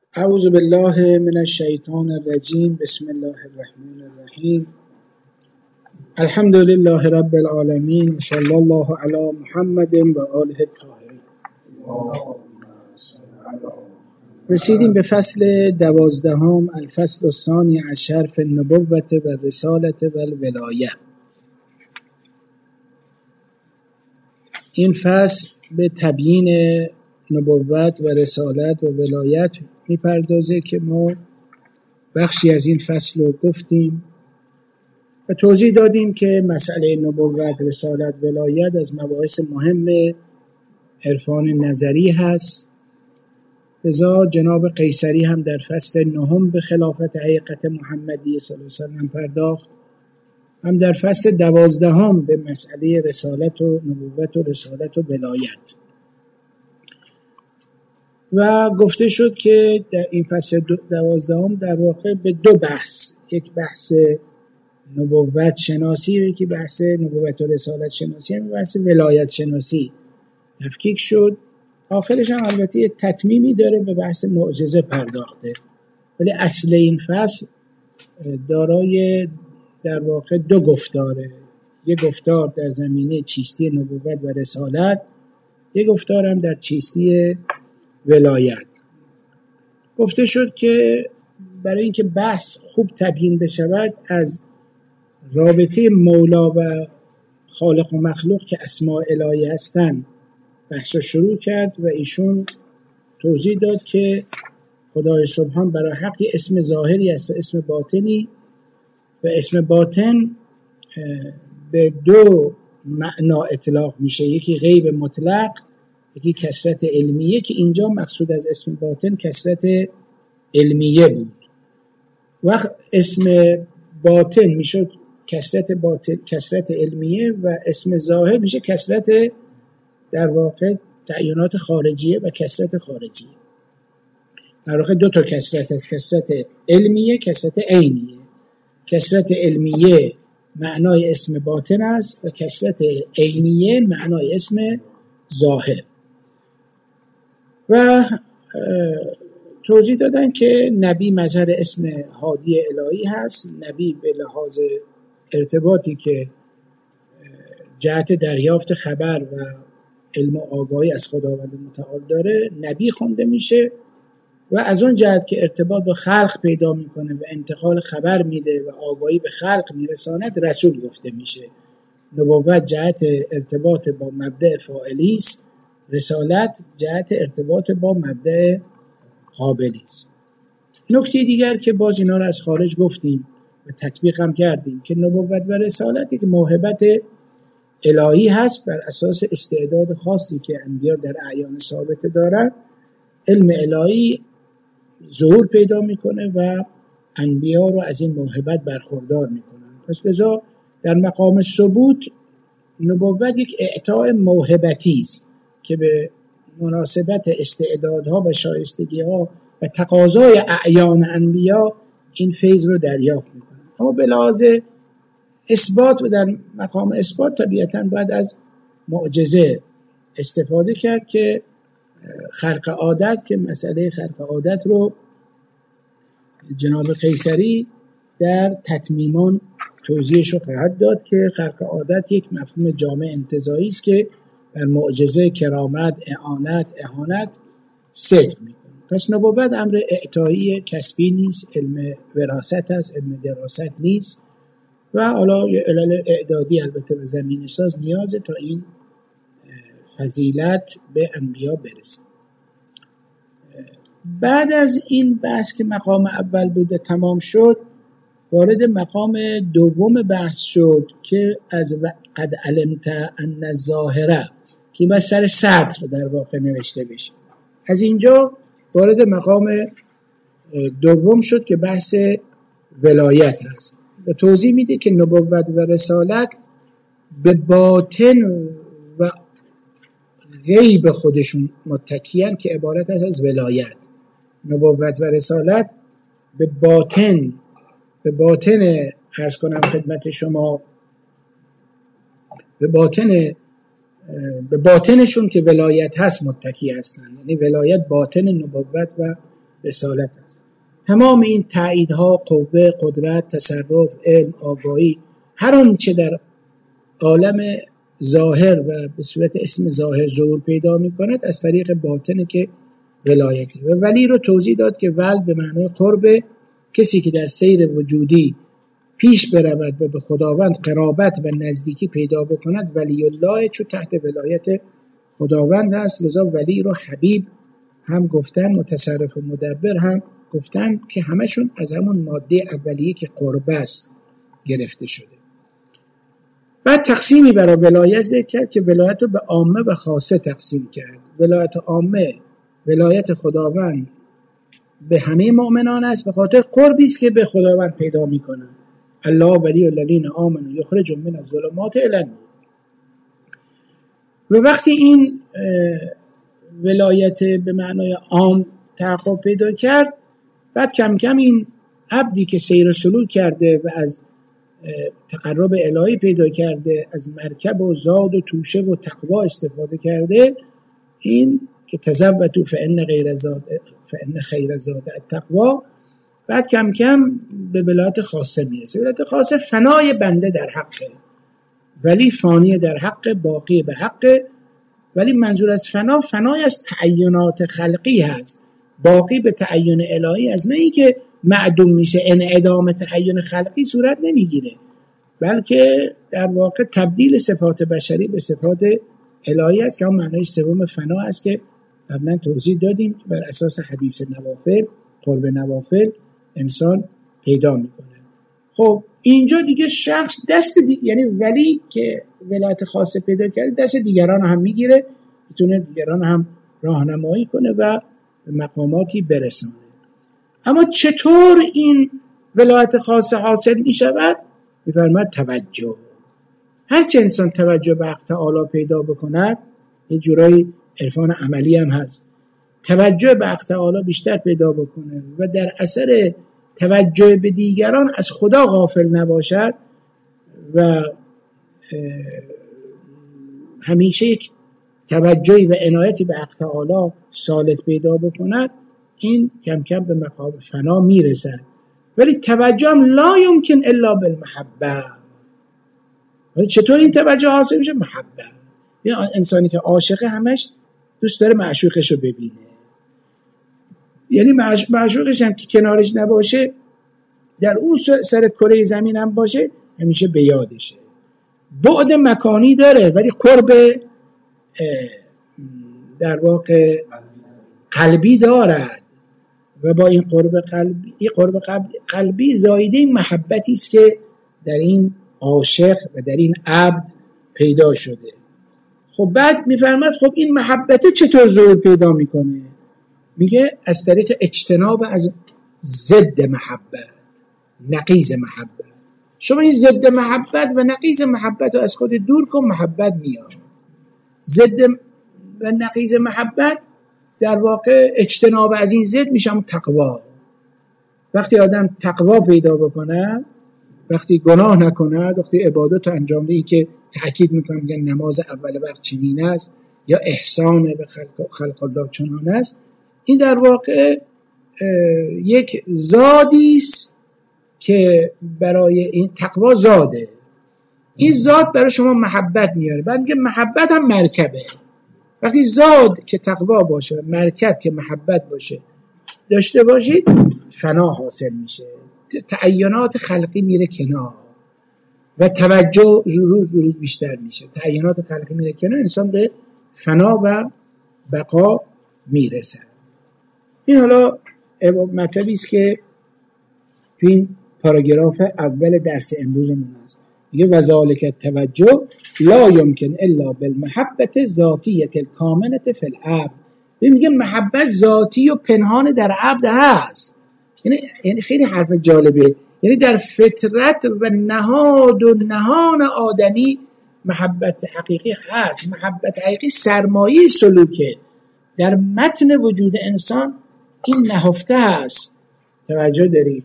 اعوذ بالله من الشیطان الرجیم. بسم الله الرحمن الرحیم. الحمد لله رب العالمین. صلی الله علی محمد و آله الطاهرین. رسیدیم به فصل 12، الفصل الثانی عشر فی النبوة و الرسالة و الولایه. این فصل به تبیین نبوت و رسالت و ولایت میپردازه که ما بخشی از این فصل رو گفتیم و توضیح دادیم که مسئله نبوت، رسالت، ولایت از مباحث مهم عرفان نظری هست. لذا جناب قیصری هم در فصل 9 به خلافت حقیقت محمدی صلی الله علیه وسلم پرداخت، هم در فصل 12 به مسئله رسالت و نبوت و رسالت و ولایت. و گفته شد که در این فصل 12 در واقع به دو بحث، یک بحث نبوت شناسی و یکی بحث نبوت و رسالت شناسی، هم بحث ولایت شناسی تفکیک شد. آخرش هم البته یه تتمیمی داره، به بحث معجزه پرداخته، ولی اصل این فصل دارای در واقع دو گفتاره. یک گفتار در زمینه چیستی نبوت و رسالت، یک گفتار هم در چیستی ولایت. گفته شد که برای اینکه بحث خوب تبیین بشود، از رابطه مولا و خالق و مخلوق که اسماء الهی هستند بحث رو شروع کرد و ایشون توضیح داد که خدای سبحان برای حق اسم ظاهری است و اسم باطنی، و اسم باطن به دو معنا اطلاق میشه، یکی غیب مطلق، یکی کثرت علمیه، که اینجا مقصود از اسم باطن کثرت علمیه بود. وقت اسم باطن میشد کثرت علمیه و اسم ظاهر میشه کثرت در واقع تعیینات خارجیه و کثرت خارجیه. در واقع دو تا کثرت است، کثرت علمیه، کثرت عینیه. کثرت علمیه معنای اسم باطن است و کثرت عینیه معنای اسم ظاهر. و توضیح دادن که نبی مظهر اسم هادی الهی هست. نبی به لحاظ ارتباطی که جهت دریافت خبر و علم و آگاهی از خداوند متعال داره نبی خونده میشه، و از اون جهت که ارتباط با خلق پیدا میکنه و انتقال خبر میده و آگاهی به خلق میرساند رسول گفته میشه. نبوت جهت ارتباط با مبدأ فاعلی است، رسالت جهت ارتباط با مبدأ قابلی است. نکته دیگر که باز اینا رو از خارج گفتیم و تطبیق هم کردیم که نبوت و رسالت یک موهبت الهی هست بر اساس استعداد خاصی که انبیا در اعیان ثابت دارند. علم الهی ظهور پیدا میکنه و انبیا رو از این موهبت برخوردار میکنن. پس لذا در مقام ثبوت نبوت یک اعطاء موهبتی است که به مناسبت استعدادها و شایستگی‌ها و تقاضای اعیان انبیا این فیض رو دریافت میکنن. اما به لحاظ اثبات و در مقام اثبات طبیعتاً باید از معجزه استفاده کرد که خرق عادت، که مسئله خرق عادت رو جناب قیصری در تتمیمان توضیحش رو خواهد داد که خرق عادت یک مفهوم جامع انتزاعی است که بر معجزه، کرامت، اعانت، اهانت صدق میکنه. پس نبوت امر اعطایی کسبی نیست، علم وراثت است، علم دراست نیست، و حالا یه علل اعدادی البته به زمین ساز نیازه تا این فضیلت به انبیا برسه. بعد از این بحث که مقام اول بوده تمام شد، وارد مقام دوم بحث شد که از قد علمت ان الظاهره، که بس سر سطر در واقع نوشته بشه. از اینجا وارد مقام دوم شد که بحث ولایت هست و توضیح میده که نبوت و رسالت به باطن و غیب خودشون متکیان که عبارت است از ولایت. نبوت و رسالت به باطن عرض کنم خدمت شما، به باطنشون که ولایت هست متکی هستن. یعنی ولایت باطن نبوت و رسالت است. تمام این تاییدها، قوه، قدرت، تصرف، علم، آگاهی، هر آنچه در عالم ظاهر و به صورت اسم ظاهر ظهور پیدا می کند از طریق باطنه که ولایتی. و ولی رو توضیح داد که ول به معنای قرب، کسی که در سیر وجودی پیش برود و به خداوند قرابت و نزدیکی پیدا بکند ولی الله، چون تحت ولایت خداوند است. لذا ولی رو حبیب هم گفتن، متصرف و مدبر هم گفتن که همشون از همون ماده اولیه که قرب است گرفته شده. بعد تقسیمی برای ولایت ذکر کرد که ولایت رو به عامه و خاصه تقسیم کرد. ولایت عامه ولایت خداوند به همه مؤمنان است، به خاطر قربی است که به خداوند پیدا میکنند. الله ولی الذین آمنوا یخرجهم من الظلمات الی النور. و وقتی این ولایت به معنای عام تحقق پیدا کرد، بعد کم کم این عبدی که سیر و سلوک کرده و از تقرب الهی پیدا کرده، از مرکب و زاد و توشه و تقوا استفاده کرده، این که تزودوا فإن خیر زاد التقوا، بعد کم کم به ولایت خاصه میرسه. ولایت خاصه فنای بنده در حقه، ولی فانی در حق، باقی به حق. ولی منظور از فنای از تعینات خلقی هست، باقی به تعین الهی است. نه ای که معدوم میشه، انعدام تعین خلقی صورت نمیگیره، بلکه در واقع تبدیل صفات بشری به صفات الهی است که اون معنای سوم فنا است که قبلا توضیح دادیم که بر اساس حدیث نوافل، قرب نوافل انسان پیدا میکنه. خب اینجا دیگه شخص یعنی ولی که ولایت خاصه پیدا کرده دست دیگران هم میگیره، میتونه دیگران هم راهنمایی کنه و به مقاماتی برسانه. اما چطور این ولایت خاصه حاصل میشود؟ میفرماید توجه. هرچه انسان توجه به حق تعالی پیدا بکند، یه جورایی عرفان عملی هم هست، توجه به حق تعالی بیشتر پیدا بکنه و در اثر توجه به دیگران از خدا غافل نباشد و همیشه یک توجهی و عنایتی به حق تعالی سالک پیدا بکند، این کم کم به مقام فنا میرسد. ولی توجه هم لا یمکن الا بالمحبه. ولی چطور این توجه حاصل میشه؟ محبه. یعنی انسانی که عاشقه همش دوست داره معشوقش رو ببینه، یعنی معشوقش هم که کنارش نباشه، در اون سر کره زمین هم باشه، همیشه به یادشه. بعد مکانی داره ولی قرب در واقع قلبی دارد و با این قرب قلبی زایده این محبتی است که در این عاشق و در این عبد پیدا شده. خب بعد میفرماد خب این محبت چطور ظهور پیدا میکنه؟ میگه از طریق اجتناب از ضد محبت، نقیض محبت. شما این ضد محبت و نقیض محبت رو از خود دور کن، محبت میاد. ضد و نقیض محبت در واقع اجتناب از این ضد میشه تقوا. وقتی آدم تقوا پیدا بکنه، وقتی گناه نکنه، وقتی عبادت رو انجام ده، که تأکید میکنم میگن نماز اول وقت چنین است یا احسان به خلق الله چنان است، این در واقع یک زادی است که برای این تقوا زاده. این زاد برای شما محبت میاره. بعد میگه محبت هم مرکبه. وقتی زاد که تقوا باشه، مرکب که محبت باشه داشته باشید، فنا حاصل میشه، تعینات خلقی میره کنار و توجه روز بیشتر میشه. تعینات خلقی میره کنار، انسان به فنا و بقا میرسه. این حالا مطلبی است که تو این پاراگراف اول درس امروزمون هست. میگه وذالک التوجه لا یمکن الا بالمحبت ذاتیه الکامنه فی العبد. میگه محبت ذاتی و پنهان در عبد هست. یعنی خیلی حرف جالبه. یعنی در فطرت و نهاد و نهان آدمی محبت حقیقی هست. محبت حقیقی سرمایه سلوکه. در متن وجود انسان این نهفته هست. توجه دارید؟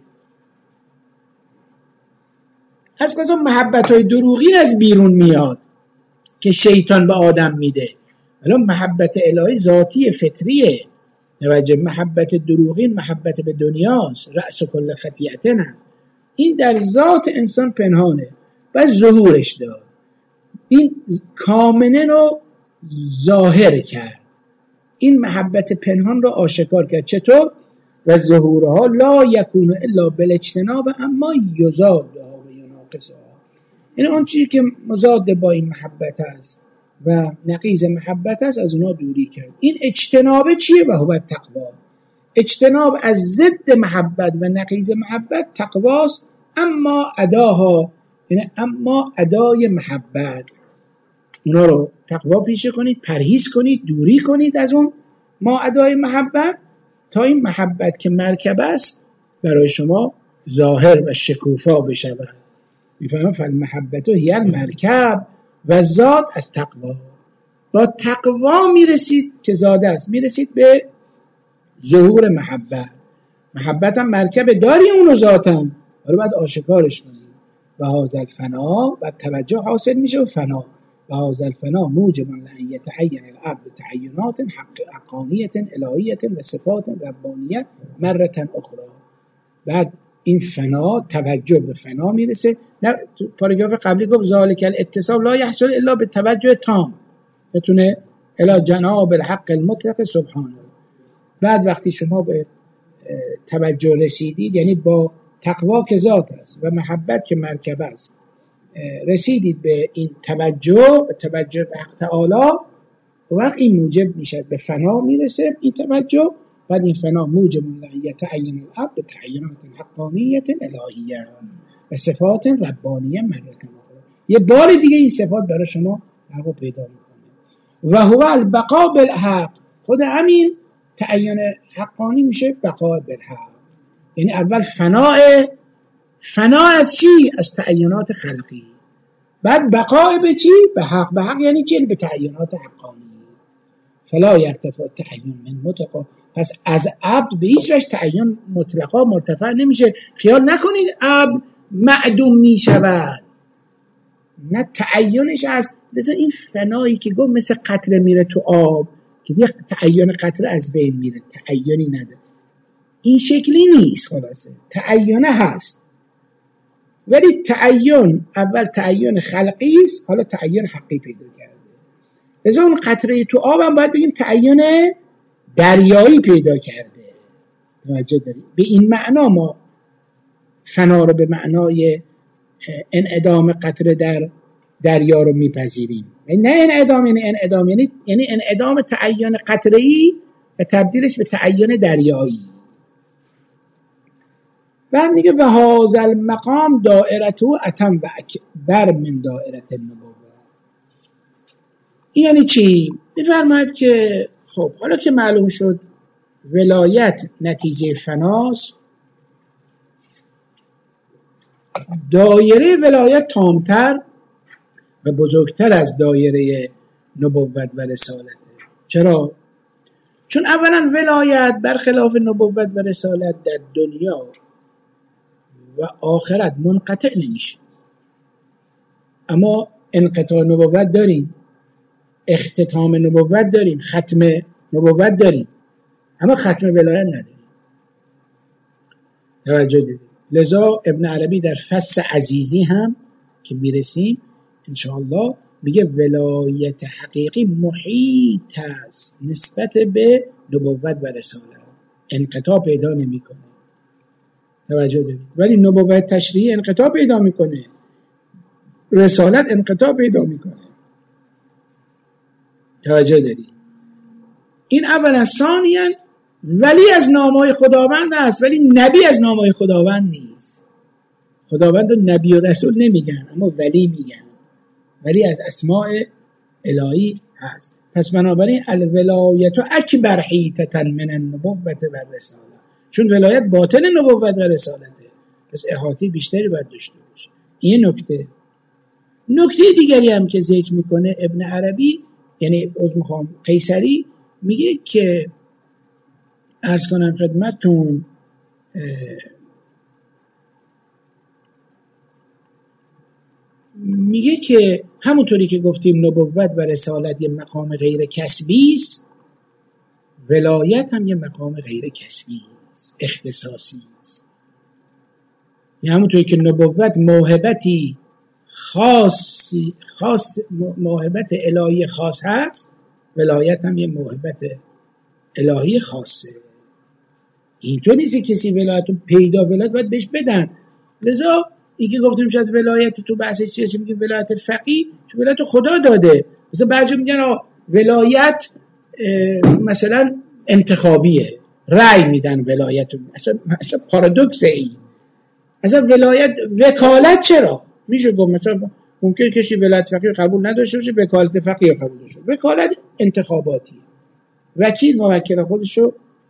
از قضا محبت‌های دروغی از بیرون میاد که شیطان به آدم میده. ولی محبت الهی ذاتی فطریه. توجه، محبت دروغین محبت به دنیاست، رأس کل خطیعتن هست. این در ذات انسان پنهانه و ظهورش داد. این کامنه رو ظاهر کرد، این محبت پنهان رو آشکار کرد. چطور؟ و ظهورها لا یکون الا بالاجتناب اما یزادها و یناقصها. این آن چیزی که مضاد با این محبت است و نقیض محبت است از اونها دوری کرد. این اجتناب چیه؟ و هو تقوا. اجتناب از ضد محبت و نقیض محبت تقواست. اما اداها، یعنی اما ادای محبت، اونا رو تقوا پیشه کنید، پرهیز کنید، دوری کنید از اون ما ادای محبت، تا این محبت که مرکب است برای شما ظاهر و شکوفا بشود. میفهمم؟ فالمحبت هی المرکب و زاد التقوا. با تقوا میرسید که زاده است، میرسید به ظهور محبت. محبت هم مرکب داری اونو ذاتم، ولی باید آشکارش کنید. و هذا الفنا، و توجه حاصل میشه و فنا. و هذا الفنا موجب لان یتعین العبد تعینات حقانیه الهیه و صفات ربانیه مره اخرى. بعد این فنا، توجه به فنا میرسه. نه پاراگراف قبلی گفت ذالک الاتصال لا یحصل الا به توجه تام، بتونه الی جناب الحق المطلق سبحانه. بعد وقتی شما به توجه رسیدید، یعنی با تقوا که ذات است و محبت که مرکب است، رسیدید به این توجه به حق تعالی، و وقت این موجب میشه به فنا میرسه این توجه. بعد این فنا موجب لان یتعین العبد تعینات حقانیه الهیه و صفات ربانیه مرة اخرى. یه بار دیگه این صفات برای شما حقو پیدا میکنه. و هو البقاء بالحق، خود همین تعین حقانی میشه بقاء بالحق. یعنی اول فنا از چی؟ از تعینات خلقی. بعد بقاء به چی؟ به حق. به حق یعنی چی؟ به تعینات حقانی. فلا یرتفع تعین من مطلقا. پس از عبد به هیچ وجه تعین مطلقا مرتفع نمیشه. خیال نکنید عبد معدوم میشود، نه، تعینش از مثل این فنایی که گفت مثل قطره میره تو آب که دیگه تعین قطره از بین میره، تعینی نداره. این شکلی نیست. خلاصه تعین هست، ولی تعین اول تعین خلقی است، حالا تعین حقی پیدا کرده. از اون قطره تو آب هم باید بگیم تعین دریایی پیدا کرده. توجه دارید؟ به این معنا ما فنا رو به معنای انعدام قطره در دریا رو میپذیریم. نه انعدام یعنی انعدام، یعنی انعدام تعین قطره‌ای و تبدیلش به تعین دریایی. بعد میگه و هذا المقام دائرته اتم و اکبر من دائره النبوه. یعنی چی؟ بفرمایید که خب حالا که معلوم شد ولایت نتیجه فناست، دایره ولایت تامتر و بزرگتر از دایره نبوت و رسالته. چرا؟ چون اولا ولایت برخلاف نبوت و رسالت در دنیا و آخرت منقطع نمیشه. اما انقطاع نبوت داریم، اختتام نبوت داریم، ختم نبوت داریم، اما ختم ولایت نداریم. توجه داریم. لذا ابن عربی در فصل عزیزی هم که میرسیم انشاءالله میگه ولایت حقیقی محیط است نسبت به نبوت و رسالت، انقطاع پیدا نمیکنه. توجه دارید؟ ولی نبوت تشریعی انقطاع پیدا میکنه، رسالت انقطاع پیدا میکنه. توجه دارید؟ این اولا. ثانیاً ولی از نامهای خداوند است، ولی نبی از نامهای خداوند نیست. خداوند و نبی و رسول نمیگن، اما ولی میگن. ولی از اسماء الهی هست. پس بنابراین الولایت اکبر حیطة من النبوة و رساله، چون ولایت باطن نبوت و رسالته، پس احاطه بیشتری باید داشته باشه. این نکته. نکته دیگری هم که ذکر میکنه ابن عربی، یعنی قیصری، میگه که عرض کنم خدمتتون، میگه که همونطوری که گفتیم نبوت و رسالت یه مقام غیر کسبی است، ولایت هم یه مقام غیر کسبی است، اختصاصی است. یعنی همونطوری که نبوت موهبتی خاص موهبت الهی خاص هست، ولایت هم یه موهبت الهی خاصه. اینطور نیست کسی ولایت رو ولایت باید بهش بدن. لذا این که گفتیم شاید ولایت تو بحث سیاسی میگیم ولایت فقیه، چون ولایت خدا داده. مثلا بعضی میگن ولایت مثلا انتخابیه، رأی میدن ولایت. اصلا پارادوکسه این. اصلا ولایت وکالت چرا؟ میشه گفت مثلا ممکن کسی ولایت فقیه قبول نداشته باشه، وکالت فقیه قبول داشته باشه. وکالت انتخاباتی، وکیل موکل خودشو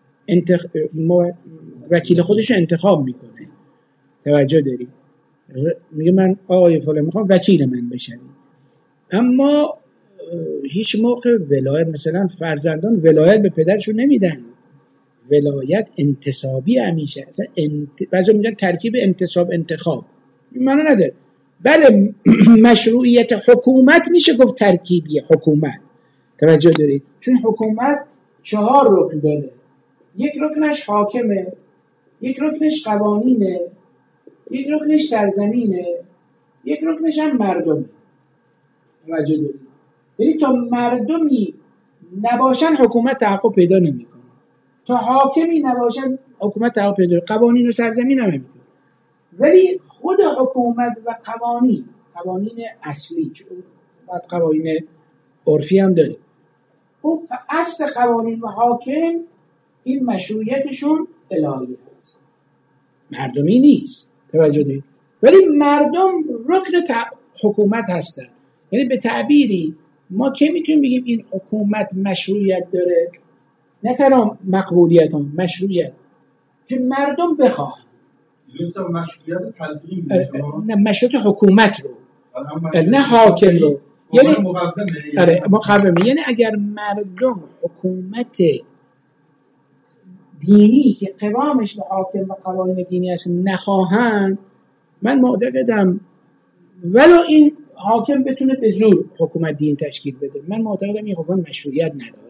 وکیل خودشو انتخاب میکنه. توجه داری؟ میگه من آقای فلان میخوام وکیل من بشن. اما هیچ موقع ولایت، مثلا فرزندان ولایت به پدرشون نمیدن. ولایت انتصابی همیشه. اصلا بعضی میگن ترکیب انتصاب انتخاب، این معنی نداره. بله مشروعیت حکومت میشه گفت ترکیبی حکومت. توجه دارید؟ چون حکومت 4 رکن داره. یک رکنش حاکمه، یک رکنش قوانینه، یک رکنش سرزمینه، یک رکنش هم مردمه. توجه دارید؟ یعنی تا مردمی نباشن حکومت تحقق پیدا نمیکنه، تا حاکمی نباشن حکومت تحقق پیدا نمیکنه. قوانین و سرزمین هم نمیکنه. ولی خود حکومت و قوانین اصلی، چون بعد قوانین عرفی هم داریم، اون اصل قوانین و حاکم این مشروعیتشون الهی هست، مردمی نیست. توجه دارید؟ ولی مردم رکن حکومت هستن. یعنی به تعبیری ما که میتونیم بگیم این حکومت مشروعیت داره، نه تنها مقبولیت هم مشروعیت، که مردم بخواهن. مشروعیت تلفیقی نه، مشروعیت حکومت رو، نه حاکم رو. یعنی مقدمه. یعنی اگر مردم حکومت دینی که قوامش به حاکم و قوانین دینی هست نخواهن، من معتقدم ولو این حاکم بتونه به زور حکومت دین تشکیل بده، من معتقدم این حکومت مشروعیت نداره.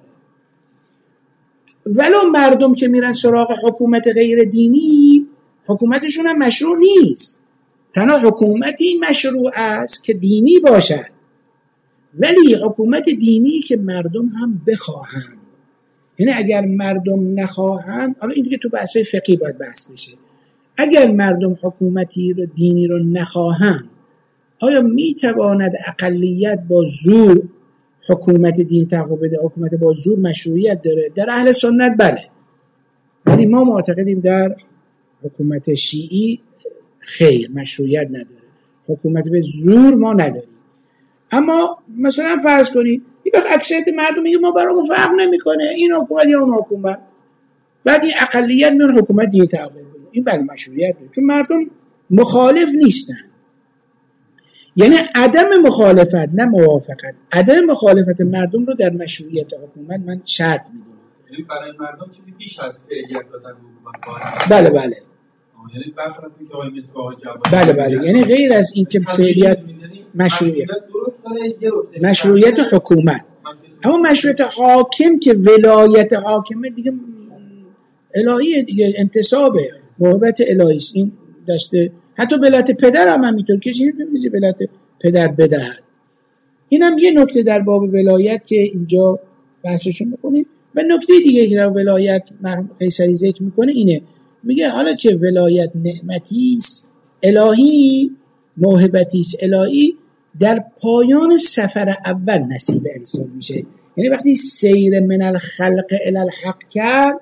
ولو مردم که میرن سراغ حکومت غیر دینی، حکومتشون هم مشروع نیست. تنها حکومتی مشروع است که دینی باشد، ولی حکومت دینی که مردم هم بخواهند. یعنی اگر مردم نخواهند، حالا این دیگه تو بحث فقهی باید بحث بشه، اگر مردم حکومتی رو دینی رو نخواهند، آیا میتواند اقلیت با زور حکومت دین تحقق بده؟ حکومت با زور مشروعیت داره؟ در اهل سنت بله، ولی ما معتقدیم در حکومت شیعی خیر، مشروعیت نداره، حکومت به زور ما نداریم. اما مثلا فرض کنید یک اکثریت مردم میگه ما برامون فرق نمیکنه این حکومت یا اون حکومت، بعد این اقلیت میون حکومت دین تحقق بده، این بله مشروعیت داره، چون مردم مخالف نیستن. یعنی عدم مخالفت نه موافقت، عدم مخالفت مردم رو در مشروعیت حکومت من شرط میدونم. یعنی برای مردم چیزی بیش از فعلیت دادن حکومت. بله بله. یعنی برخلاف اینکه آقای مصباح جواد بله بله، یعنی غیر از اینکه فعلیت مشروعیت حکومت. اما مشروعیت حاکم که ولایت حاکمه دیگه الهیه دیگه، انتصابه، محبت الهی است. این دسته حتی ولایت پدر هم همینطور، کسی نمی‌تونه ولایت پدر بدهد. اینم یه نکته در باب ولایت که اینجا بحثشو می‌کنیم. و نکته دیگه که در ولایت مرحوم قیصری ذکر می‌کنه اینه، میگه حالا که ولایت نعمتی است الهی، موهبتی است الهی، در پایان سفر اول نصیب انسان میشه. یعنی وقتی سیر من الخلق الی الحق کرد،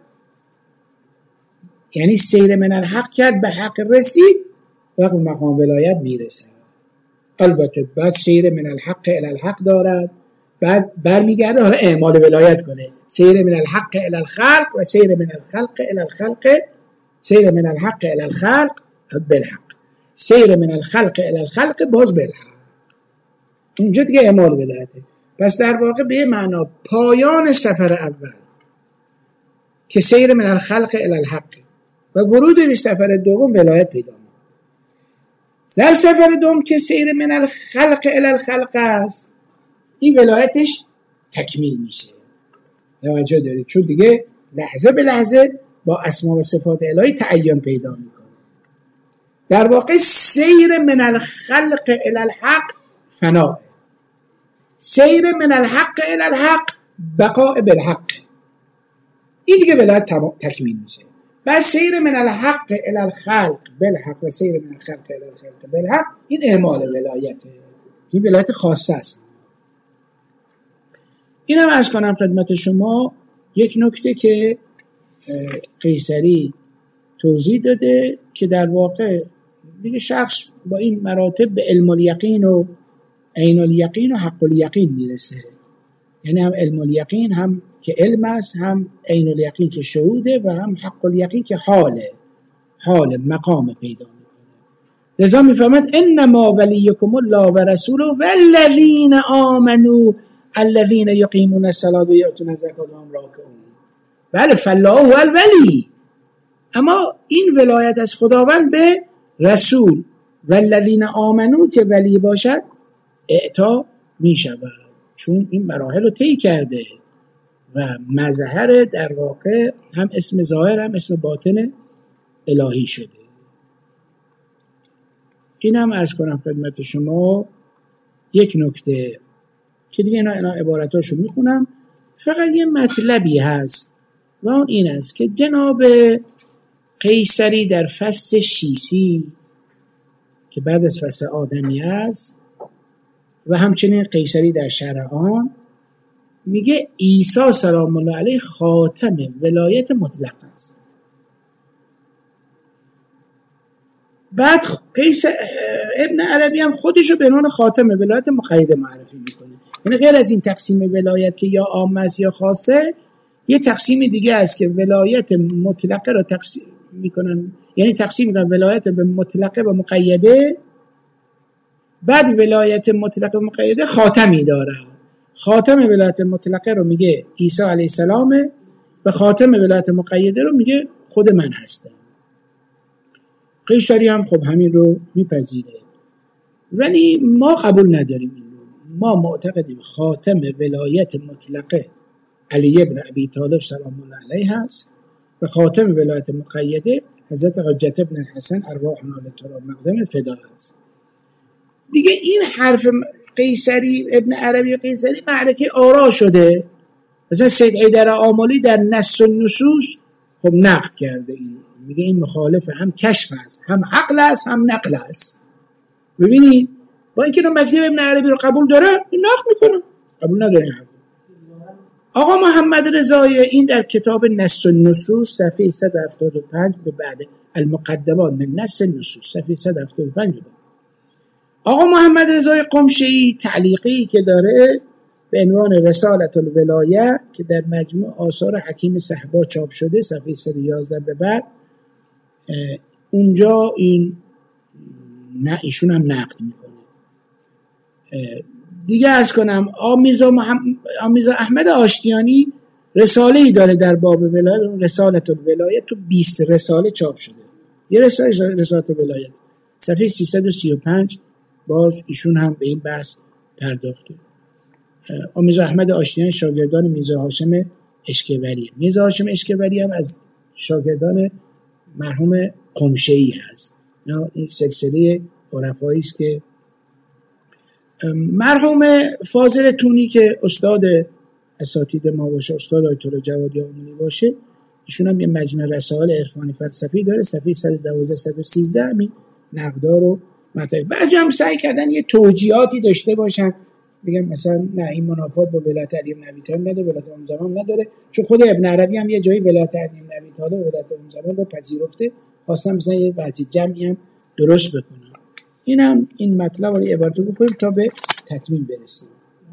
یعنی سیر من الحق کرد به حق رسید، وقت مقام ولایت میرسه. البته بعد سیر من الحق الی الحق دارد، بعد برمیگرده حالا اعمال ولایت کنه، سیر من الحق الی الخلق و سیر من الخلق الی الخلق، سیر من الحق الی الخلق بالحق، سیر من الخلق الی الخلق باز بالحق، اونجا دیگه اعمال ولایته. پس در واقع به معنا پایان سفر اول که سیر من الخلق الی الحق و ورود به سفر دوم ولایت پیدا می‌کنه. در سفر دوم که سیر من الخلق الی الخلق است، این ولایتش تکمیل میشه. توجه دارید؟ چون دیگه لحظه به لحظه با اسما و صفات الهی تعین پیدا میکنه. در واقع سیر من الخلق الی الحق فنا، سیر من الحق الی الحق بقاء بالحق، این دیگه ولایت تکمیل میشه. بس سیر من الحق الی الخلق بالحق و سیر من الخلق الی الخلق بالحق، این اعمال ولایته، این ولایت خاصه است. اینم عرض کنم خدمت شما یک نکته که قیصری توضیح داده که در واقع دیگه شخص با این مراتب به علم الیقین و عین الیقین و حق الیقین میرسه. یعنی هم علم الیقین هم که علم است، هم عین الیقین که شهوده، و هم حق الیقین که حال مقام پیدا میکنه. لذا میفهمد انما ولیکم الله و رسوله والذین آمنوا الذین یقیمون الصلاة و یؤتون الزکاة و هم راکعون. بله فالله هو الولی، اما این ولایت از خداوند به رسول والذین آمنوا که ولی باشد اعطا می شود، چون این مراحل رو طی کرده و مظهر در واقع هم اسم ظاهر هم اسم باطن الهی شده. این هم عرض کنم خدمت شما یک نکته که دیگه اینا عبارتاشو میخونم. فقط یه مطلبی هست و اون این است که جناب قیصری در فصل شیسی که بعد از فصل آدمی است و همچنین قیصری در شرح آن میگه عیسی سلام الله علیه خاتم ولایت مطلق است. بعد ابن عربی هم خودشو به عنوان خاتم ولایت مقید معرفی میکنه. یعنی غیر از این تقسیم ولایت که یا عام است یا خاصه، یه تقسیم دیگه است که ولایت مطلقه رو تقسیم میکنن، یعنی تقسیم میکنن ولایت به مطلقه و مقیده. بعد ولایت مطلقه و مقیده خاتمی داره. خاتم ولایت مطلقه رو میگه عیسی علیه السلام و خاتم ولایت مقیده رو میگه خود من هستم. قیصری هم خب همین رو میپذیره، ولی ما قبول نداریم این رو. ما معتقدیم خاتم ولایت مطلقه علی ابن ابی طالب سلام الله علیه هست و خاتم ولایت مقیده حضرت حجت ابن الحسن ارواحنا للتراب مقدم فدا است. دیگه این حرف قیصری ابن عربی قیصری معرکه آرا شده. مثلا سید حیدر آملی در نص النصوص خب نقد کرده، این میگه این مخالف هم کشف است، هم عقل است، هم نقل است. ببینید با اینکه مکتب ابن عربی رو قبول داره این نقد میکنه، قبول نداره. آقا محمد رضایی این در کتاب نص النصوص صفحه 175 به بعد المقدمات من نص النصوص صفحه 175 آقا محمد رضایی قمشه‌ای تعلیقی که داره به عنوان رسالت الولایه که در مجموع آثار حکیم صحبا چاپ شده صفحه 111 به بعد، اونجا این نه ایشون هم نقد میکنه. دیگه عرض کنم آمیزا احمد آشتیانی رساله‌ای داره در باب ولایت، رسالت الولایه، تو 20 رساله چاپ شده. یه رسالت الولایت صفحه 335 باز ایشون هم به این بحث پرداخته. آمیزا احمد آشتیانی شاگردان میرزا هاشم اشکوری. میرزا هاشم اشکوری هم از شاگردان مرحوم قمشه‌ای هست. این سلسله عرفایی است که مرحوم فاضل تونی که استاد اساتید ما باشه، استاد آیت الله جوادی آملی باشه، ایشون هم یه مجموعه رسائل عرفانی فلسفی داره صفحه 112 113 همین نقدار رو مطرح. بعضی هم سعی کردن یه توجیهاتی داشته باشن، میگم مثلا نه این منافات با ولایت علی بن ابی طالب نداره، ولایت امام زمان نداره، چون خود ابن عربی هم یه جایی ولایت علی بن ابی طالب و ولایت امام زمان رو پذیرفته، خواستم مثلا یه وجه جمعی هم درست بکنم. اینم این مطلب رو عبارتو بکنیم تا به تطمیم برسیم.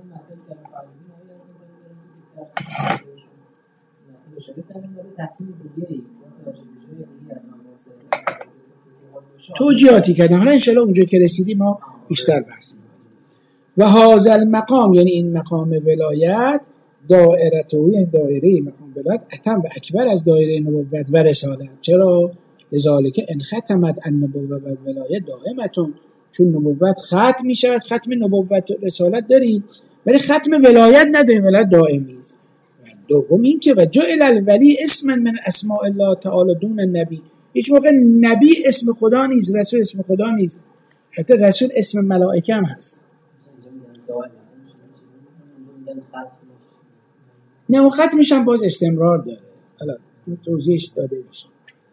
توجیهاتی کردن، حالا انشاءالله اونجا که رسیدیم ما بیشتر بحث می‌کنیم. و هذا المقام، یعنی این مقام ولایت، دایرته، یعنی دایره مقام ولایت اتم و اکبر از دایره نبوت و رسالت. چرا؟ لذالک ان ختمت النبوة و الولایه دائمتون، چون نبوت ختم می شود، ختم نبوت و رسالت داریم ولی ختم ولایت نداریم، ولایت دائمی است. و دوم این که و جعل الولی اسما من اسماء الله تعالی دون النبی. هیچ موقع نبی اسم خدا نیست، رسول اسم خدا نیست، حتی رسول اسم ملائکه هم هست. نه و ختمش هم باز استمرار داره، حالا توضیحش داده میشه.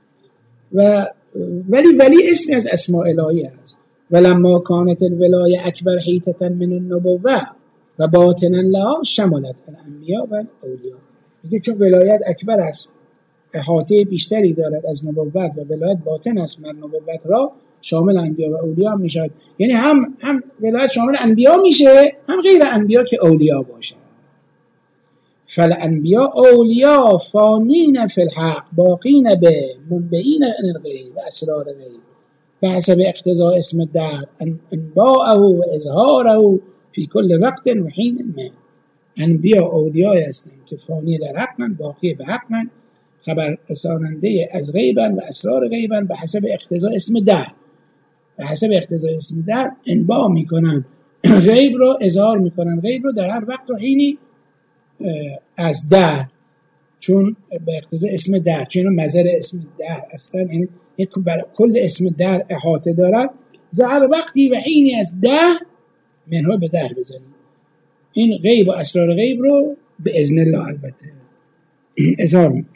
ولی اسمی از اسماء الهی هست. ولما کانت الولایه اکبر حیطة من النبوه و باطنا لها شملت الانبیاء و الاولیا. میگه چون ولایت اکبر است، احاطه بیشتری دارد از نبوت و ولایت باطن است من نبوت را، شامل انبیا و اولیا میشد. یعنی هم ولایت شامل انبیا میشه، هم غیر انبیا که اولیا باشه. فالانبیاء اولیا فانین فی الحق باقین به منبعین عن الغیب و اسرار غیب به حسب اقتضاء اسم الدهر انباءه و اظهاره فی کل وقت و حین ما. انبیا اولیای هستند که فانی در حقن، باقی به حقن، خبر رساننده از غیبن و اسرار غیبن به حسب اقتضاء اسم دهر. به حسب اقتضاء اسم دهر انباء میکنن غیب رو، اظهار میکنن غیب رو در هر وقت و حینی از دهر، چون به اقتضاء اسم دهر، چون مظهر اسم دهر هستن، یعنی کل اسم دهر احاطه دارد. هر وقتی و حینی از دهر منها به دهر بزنید. این غیب و اسرار غیب رو به اذن الله البته اظهار میکنه.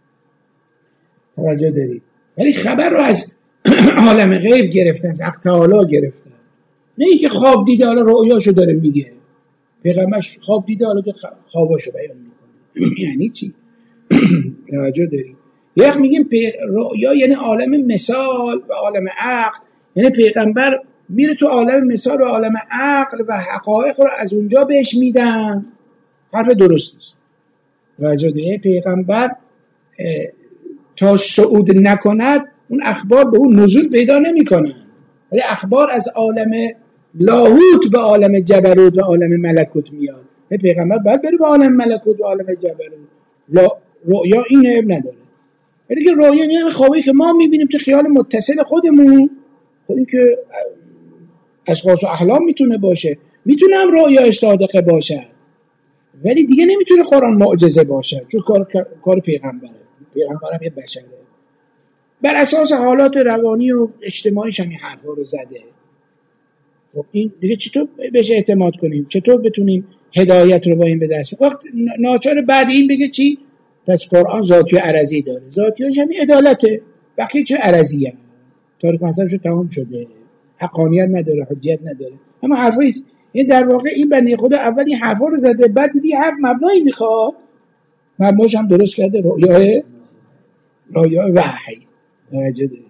توجه دارید؟ ولی خبر رو از عالم غیب گرفته، از حق تعالی گرفته، نه اینکه خواب دیده حالا رؤیاشو داره میگه. پیغمبرش خواب دیده حالا که خواباشو بیان میکنه. یعنی چی؟ توجه دارید؟ یک میگیم رؤیا یعنی عالم مثال و عالم عقل، یعنی پیغمبر میره تو عالم مثال و عالم عقل و حقایق رو از اونجا بهش میدن. حرف درست نیست. توجه دارید؟ پیغمبر تا صعود نکند اون اخبار به اون نزول پیدا نمیکنن، ولی اخبار از عالم لاهوت به عالم جبروت و عالم ملکوت میاد. پیغمبر باید بره به عالم ملکوت و عالم جبروت. رؤیا این عیب نداره. ولی که رؤیا یعنی خوابی که ما میبینیم تو خیال متصل خودمون، خب این که اشخاص و احلام میتونه باشه، میتونه هم رؤیا صادقه باشه، ولی دیگه نمیتونه قرآن معجزه باشه، چون کار پیغمبره. پیغمبر هم یه بشره، بر اساس حالات روانی و اجتماعیش هم این حرفا رو زده. خب این دیگه چطور بهش اعتماد کنیم؟ چطور بتونیم هدایت رو با این به دست؟ وقت ناچار بعد این بگه چی؟ پس قرآن ذاتی و عرضی داره، ذاتیش هم عدالته، بقیه چه عرضی هم تاریخ مذهبش تمام شده، حقانیت نداره، حجیت نداره. اما حرفای این در واقع این بنده خدا اول این حرفا رو زده، بعد دیدی حرف مبنایی میخواد، مبناش هم درست کرده، رؤیای وحی. توجه دارید؟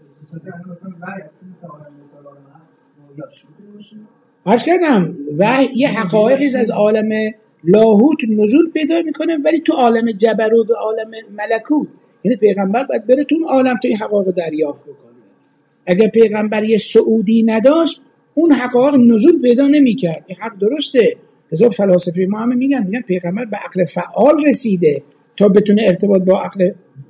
عرض کردم وحی یه حقایقی از عالم لاهوت نزول پیدا میکنه، ولی تو عالم جبروت و عالم ملکوت، یعنی پیغمبر باید بره تو اون عالم تا این حقایق دریافت بکنه. اگر پیغمبر یه صعودی نداشت اون حقایق نزول پیدا نمیکرد. این حرف درسته. لذا فلاسفه ما هم میگن پیغمبر به عقل فعال رسیده تا بتونه ارتباط با عقل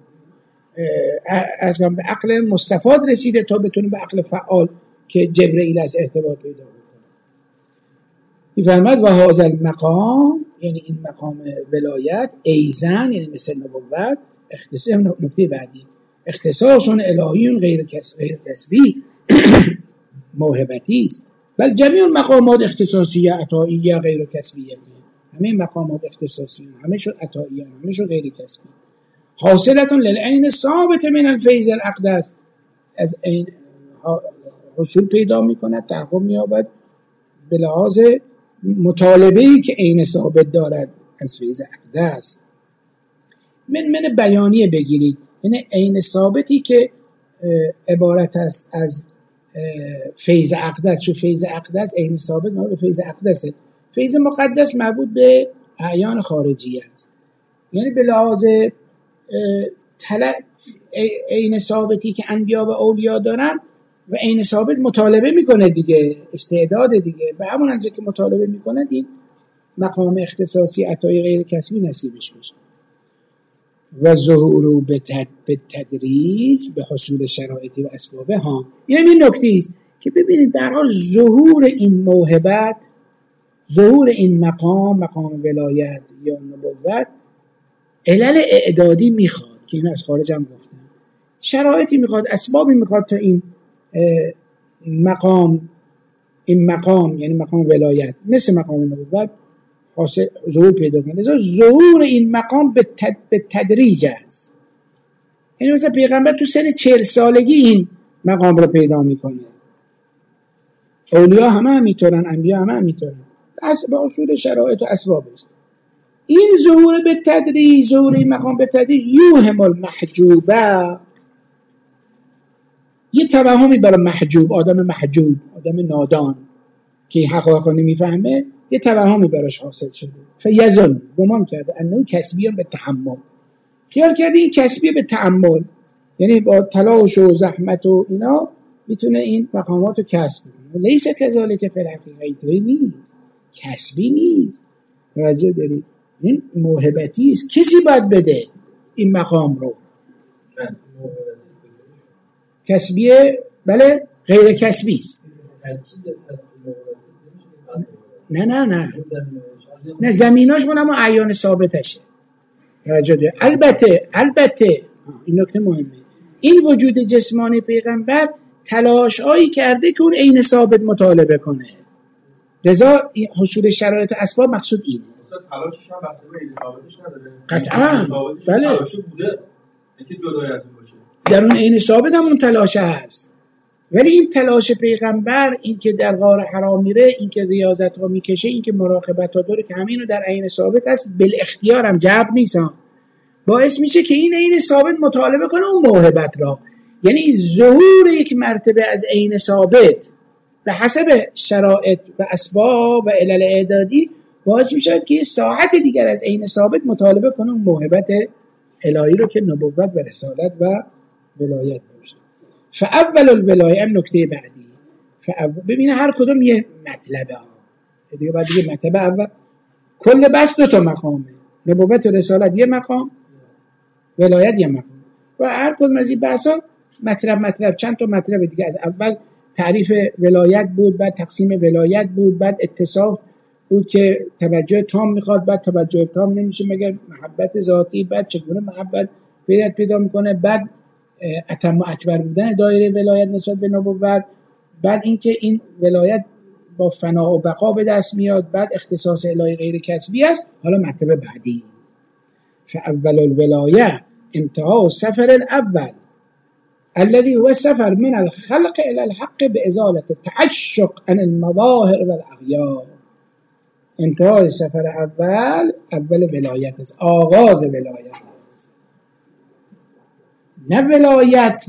به عقل مستفاد رسیده تا بتونه به عقل فعال که جبرئیل از ارتباط پیدا بکنه. می‌فرماید و هذا المقام، یعنی این مقام ولایت، ایزن یعنی مثل نبوت، اختصاص نکته بعدی اختصاص الهی غیر کسبی موهبتی است، بل جمیع مقامات اختصاصیه عطائیه غیر کسبیه. همه مقامات اختصاصی همه شو عطائیه، همه شو غیر کسبی. حاصلتون للعین ثابت من الفیض الاقدس، از این حصول پیدا میکنه، تحقق میابد به لحاظ مطالبه‌ای که عین ثابت دارد از فیض اقدس. من بیانیه بگیرید، یعنی عین ثابتی که عبارت است از فیض اقدس، چون فیض اقدس عین ثابت مربوط به فیض اقدسه. فیض مقدس مربوط به اعیان خارجی است، یعنی به لحاظ عین ثابتی که انبیا و اولیا دارن و عین ثابت مطالبه میکنه دیگه، استعداد دیگه، به همون اندازه که مطالبه میکنه این مقام اختصاصی عطای غیر کسبی نصیبش میشه. و ظهور به تدریج به حصول شرایطی و اسبابه ها. یعنی این نکته است که ببینید در حال ظهور این موهبت، ظهور این مقام ولایت یا نبوت علل اعدادی میخواد که این از خارج هم گفتم، شرایطی میخواد، اسبابی میخواد تا این مقام یعنی مقام ولایت مثل مقام نبوت حاصل ظهور پیدا کنه. لذا ظهور این مقام به تدریج است. یعنی مثلا پیغمبر تو سن 40 سالگی این مقام رو پیدا میکنه. اولیا همه همینطورن، انبیا همه همینطورن، به اصول شرایط و اسباب است. این ظهور به تدریج، ظهور این مقام به تدریج یوهم المحجوبه، یه توهمی برای محجوب، آدم محجوب، آدم نادان که حقایق رو نمیفهمه، یه توهمی براش حاصل شده. فیظن، گمان کرده انه کسبی به تحمل، خیال کرده این کسبی به تحمل، یعنی با تلاش و زحمت و اینا میتونه این مقامات رو کسب کنه. لیس کذالک فی الحقیقه، اینطوری نیست، کسبی نیست. توجه دارید؟ این موهبتی است، کسی باید بده این مقام رو. کسبیه، بله، غیر کسبی است. نه زمیناش مون اما اعیان ثابتشه. البته این نکته مهمه، این وجود جسمانی پیغمبر تلاش هایی کرده که اون عین ثابت مطالبه کنه. لذا حصول شرایط و اسباب مقصود اینه. تلاشش هم بحث به عین ثابتش نداره. قطعا بله، تلاش بوده اینکه جدای از اون باشه. در اون عین ثابت هم اون تلاش هست، ولی این تلاش پیغمبر، این که در غار حرا میره، این که ریاضت ها میکشه، این که مراقبت ها داره، که همینو در عین ثابت هست، بالاختیار هم جبر نیست، باعث میشه که این عین ثابت مطالبه کنه اون موهبت را. یعنی ظهور یک مرتبه از عین ثابت به حسب شرایط و اسباب و علل اعدادی باعث میشه که یه ساعت دیگر از عین ثابت مطالبه کنه اون موهبت الهی رو که نبوت و رسالت و ولایت باشه. فاول الولایه، نکته بعدی، ببینه هر کدوم یه مطلبه دیگه، بعد دیگه مطلب اول کل بس 2 مقامه، نبوت و رسالت یه مقام، ولایت یه مقام، و هر کدوم از این بحثا مطلب چند تا مطلب دیگه. از اول تعریف ولایت بود، بعد تقسیم ولایت بود، بعد اتصاف بود که توجه تام میخواد، بعد توجه تام نمیشه مگر محبت ذاتی، بعد چگونه محبت پیدا میکنه، بعد اتم و اکبر بودن دایره ولایت نسبت به نبوت، بعد اینکه این ولایت با فنا و بقا به دست میاد، بعد اختصاص الهی غیر کسبی است. حالا مطلب بعدی، فاول الولایه انتهاء سفر الاول الذي هو سفر من الخلق الى الحق بازاله التعشق عن المظاهر والاغيار. انتهای سفر اول ولایت است، آغاز ولایت است. نه ولایت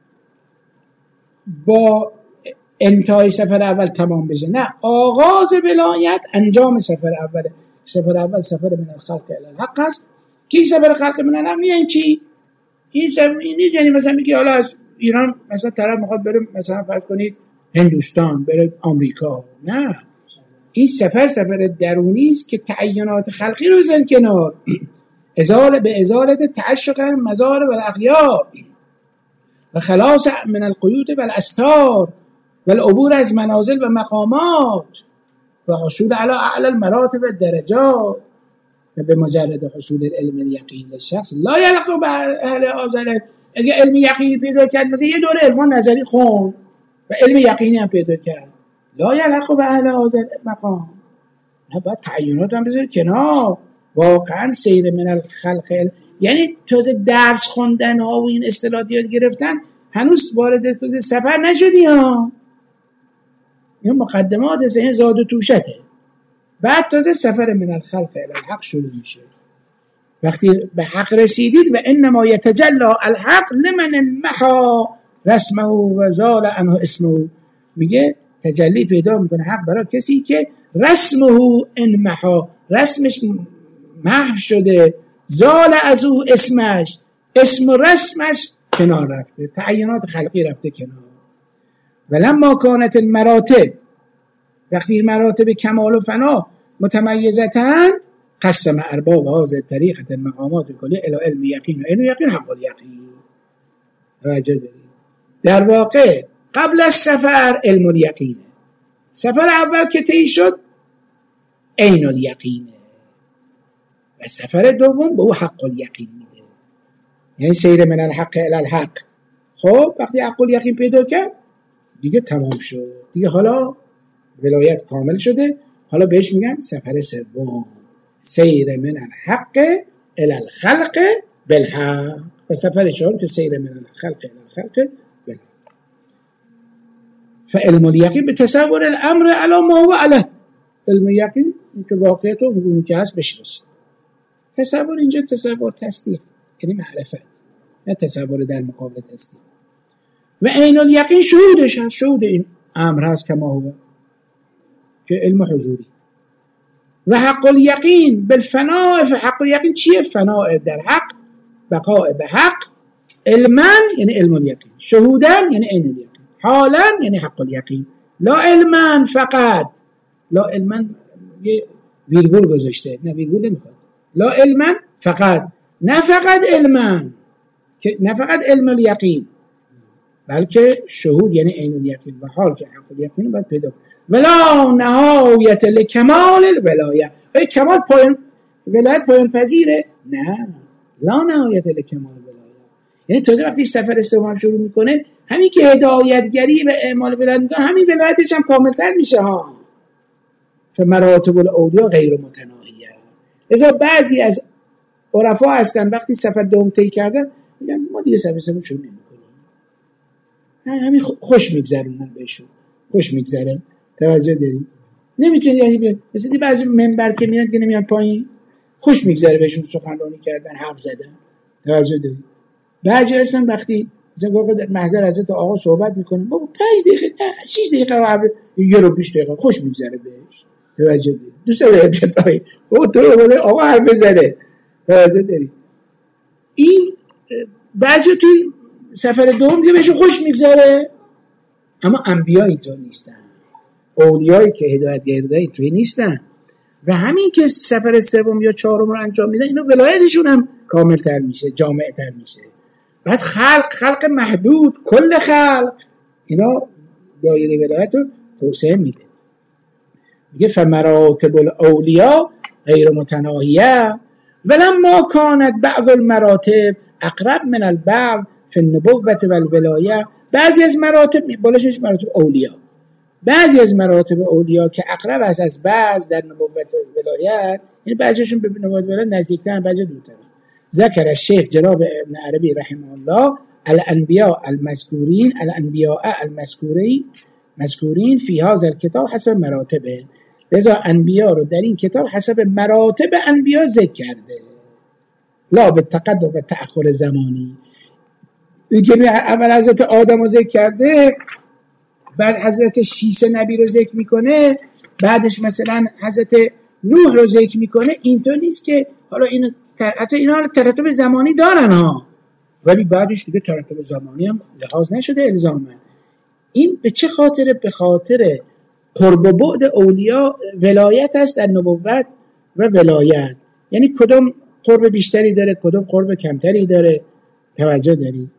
با انتهای سفر اول تمام بشه، نه، آغاز ولایت انجام سفر اول. سفر اول سفر من الخلق الی الحق است. کی سفر خلق من الحق یعنی چی؟ این نیست یعنی مثلا میگی حالا از ایران مثلا طرف میخواد بره مثلا فرض کنید هندوستان، بره آمریکا. نه، این سفر درونی است که تعینات خلقی رو بزن کنار، به ازالت تعشق مزار و الاغیار و خلاص من القیود و الاستار و العبور از منازل و مقامات و حصول علی اعلی المراتب و درجات و به مجرد حصول علم یقین للشخص لا یلقوا به اهل آزل. اگه علم یقینی پیدا کرد، مثلا یه دوره علم نظری خون و علم یقینی هم پیدا کرد، لا یلقوا به اهل آزل مقام، نه، باید تعینات هم بذاری کنار. واقعا سیر من الخلق، یعنی تازه درس خوندن ها و این اصطلاحات گرفتن، هنوز وارد تازه سفر نشدی ها، این مقدمات است، این زاد و توشته. بعد تازه سفر من الخلق الی الحق شروع میشه. وقتی به حق رسیدید و انما یتجلی الحق لمن انمحا رسمه و زال عنه اسمه، میگه تجلی پیدا میکنه حق برای کسی که رسمه انمحا، رسمش محو شده، زال از او اسمش، اسم و رسمش کنار رفته، تعینات خلقی رفته کنار. ولما کانت المراتب، وقتی مراتب کمال و فنا متمیزتن، قسم ارباب هذه طریقه المقامات کلی الی علم یقین و علم یقین حق الیقین. توجه دارید؟ در واقع قبل از سفر علم الیقینه، سفر اول که طی شد عین الیقینه. و سفر دوم به او حق الیقین میده، یعنی سیر من الحق الی الحق. خب وقتی حق الیقین پیدا کرد دیگه تمام شد، دیگه حالا ولایت کامل شده. حالا بهش میگن سفر سوم، سیر من الحق الی الخلق بالحق. و سفر چهارم که سیر من الخلق الی الخلق بالحق. فعلم الیقین به تصور الامر علی ما هو علیه، علم الیقین که واقعیت رو اونی که هست بشناسید. تصور اینجا تصور تصدیق، یعنی معرفت، نه تصور در مقابل تصدیق. و عین الیقین شهودش هست، شهود این امر هست که ما هو، که علم حضوری. و حق الیقین بالفناء، حق الیقین چیه؟ فناء در حق، بقاء به حق، علما یعنی علم الیقین، شهودن یعنی عین الیقین، حالا یعنی حق الیقین. لا علما فقط، لا علما یه ویرگول گذاشته، نه ویرگول نمیخواد، لا علما فقط، نه فقط علما، که نه فقط علم الیقین، بلکه شهود یعنی عین الیقین و حال که حق الیقین باید پیدا کنه. ولا نهایت لکمال الولایه، کمال پایان ولایت پایان پذیره؟ نه، لا نهایت لکمال الولایه. یعنی تازه وقتی سفر سوم شروع میکنه، همین که هدایتگری و اعمال ولایت میکنه، همین ولایتش هم کاملتر میشه ها. فمراتب الاولیا غیر متناهیه. لذا بعضی از عرفا هستن وقتی سفر دوم طی کردن میگن ما دیگه سفر سوم شروع نمیکنیم، همین خوش میگذرونن، بهشون خوش میگذره. توجه دارید؟ نمیتونید یعنی مثل بعضی منبر که میرن که نمیان پایین، خوش میگذره بهشون سخنرانی کردن، حرف زدن. توجه دارید؟ بعضی هستن وقتی مثلا در محضر حضرت آقا صحبت میکنن، بابا 5 دقیقه 6 دقیقه رو یه رو 20 دقیقه خوش میگذره بهش. توجه دارید؟ دوست داره بیاد بابا تو رو آقا حرف بزنه. توجه دارید؟ این بعضی توی سفر دوم دیگه بهشون خوش میگذره. اما انبیا اینطور نیستن، اولیایی که هدایتگر دارن اینطوری نیستن. و همین که سفر سوم یا چهارم رو انجام میدن، اینا ولایتشون هم کاملتر میشه، جامعتر میشه. بعد خلق محدود، کل خلق، اینا دایره ولایت رو توسعه میده. میگه فمراتب الاولیا غیر متناهیه ولما کانت بعض المراتب اقرب من البعض فی النبوة والولایه. بعضی از مراتب، بالاشش مراتب اولیا، بعضی از مراتب اولیا که اقرب است از بعض در نبوت و ولایت، یعنی بعضیشون به نبوت و ولایت نزدیکترن، بعضی دورترن. ذکر الشیخ جناب ابن عربی رحمه الله الانبیاء المذکورین فی هذا الکتاب حسب مراتبه. لذا انبیا رو در این کتاب حسب مراتب انبیا ذکر کرده، لا به تقدم و تأخر زمانی. این که اول حضرت آدم رو ذکر کرده، بعد حضرت شیس نبی رو ذکر میکنه، بعدش مثلا حضرت نوح رو ذکر میکنه. اینطور نیست که حالا اینا رو ترتیب زمانی دارن ها، ولی بعدش دیگه ترتیب زمانی هم لحاظ نشده الزاما. این به چه خاطره؟ به خاطر قرب و بعد اولیاء ولایت است در نبوت و ولایت، یعنی کدوم قرب بیشتری داره، کدوم قرب کمتری داره. توجه دارید؟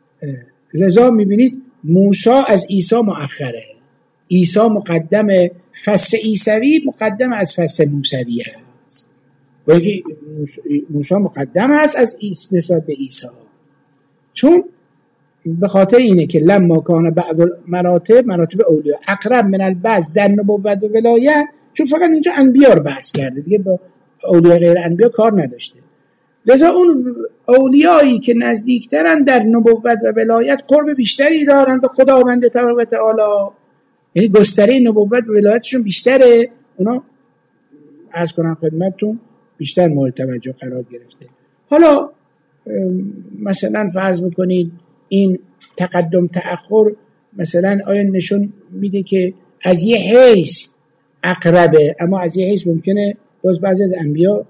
لذا میبینید موسی از عیسی مؤخره، عیسی مقدمه، فصل عیسوی مقدم از فصل موسوی هست، ولی موسی مقدم هست از نسبت به عیسی، چون به خاطر اینه که لما کان بعض مراتب اولیاء اقرب من البعض در نبوت و ولایت، چون فقط اینجا انبیا رو بحث کرده، دیگه با اولیاء غیر انبیا کار نداشته. لذا اون اولیایی که نزدیکترن در نبوت و ولایت قرب بیشتری دارن به خداوند تبارک و تعالی، یعنی گستره نبوت و ولایتشون بیشتره، اونا عرض کنم خدمتتون بیشتر مورد توجه قرار گرفته. حالا مثلا فرض بکنید این تقدم تأخر مثلا آیا نشون میده که از یه حیث اقربه، اما از یه حیث ممکنه باز بعضی از انبیا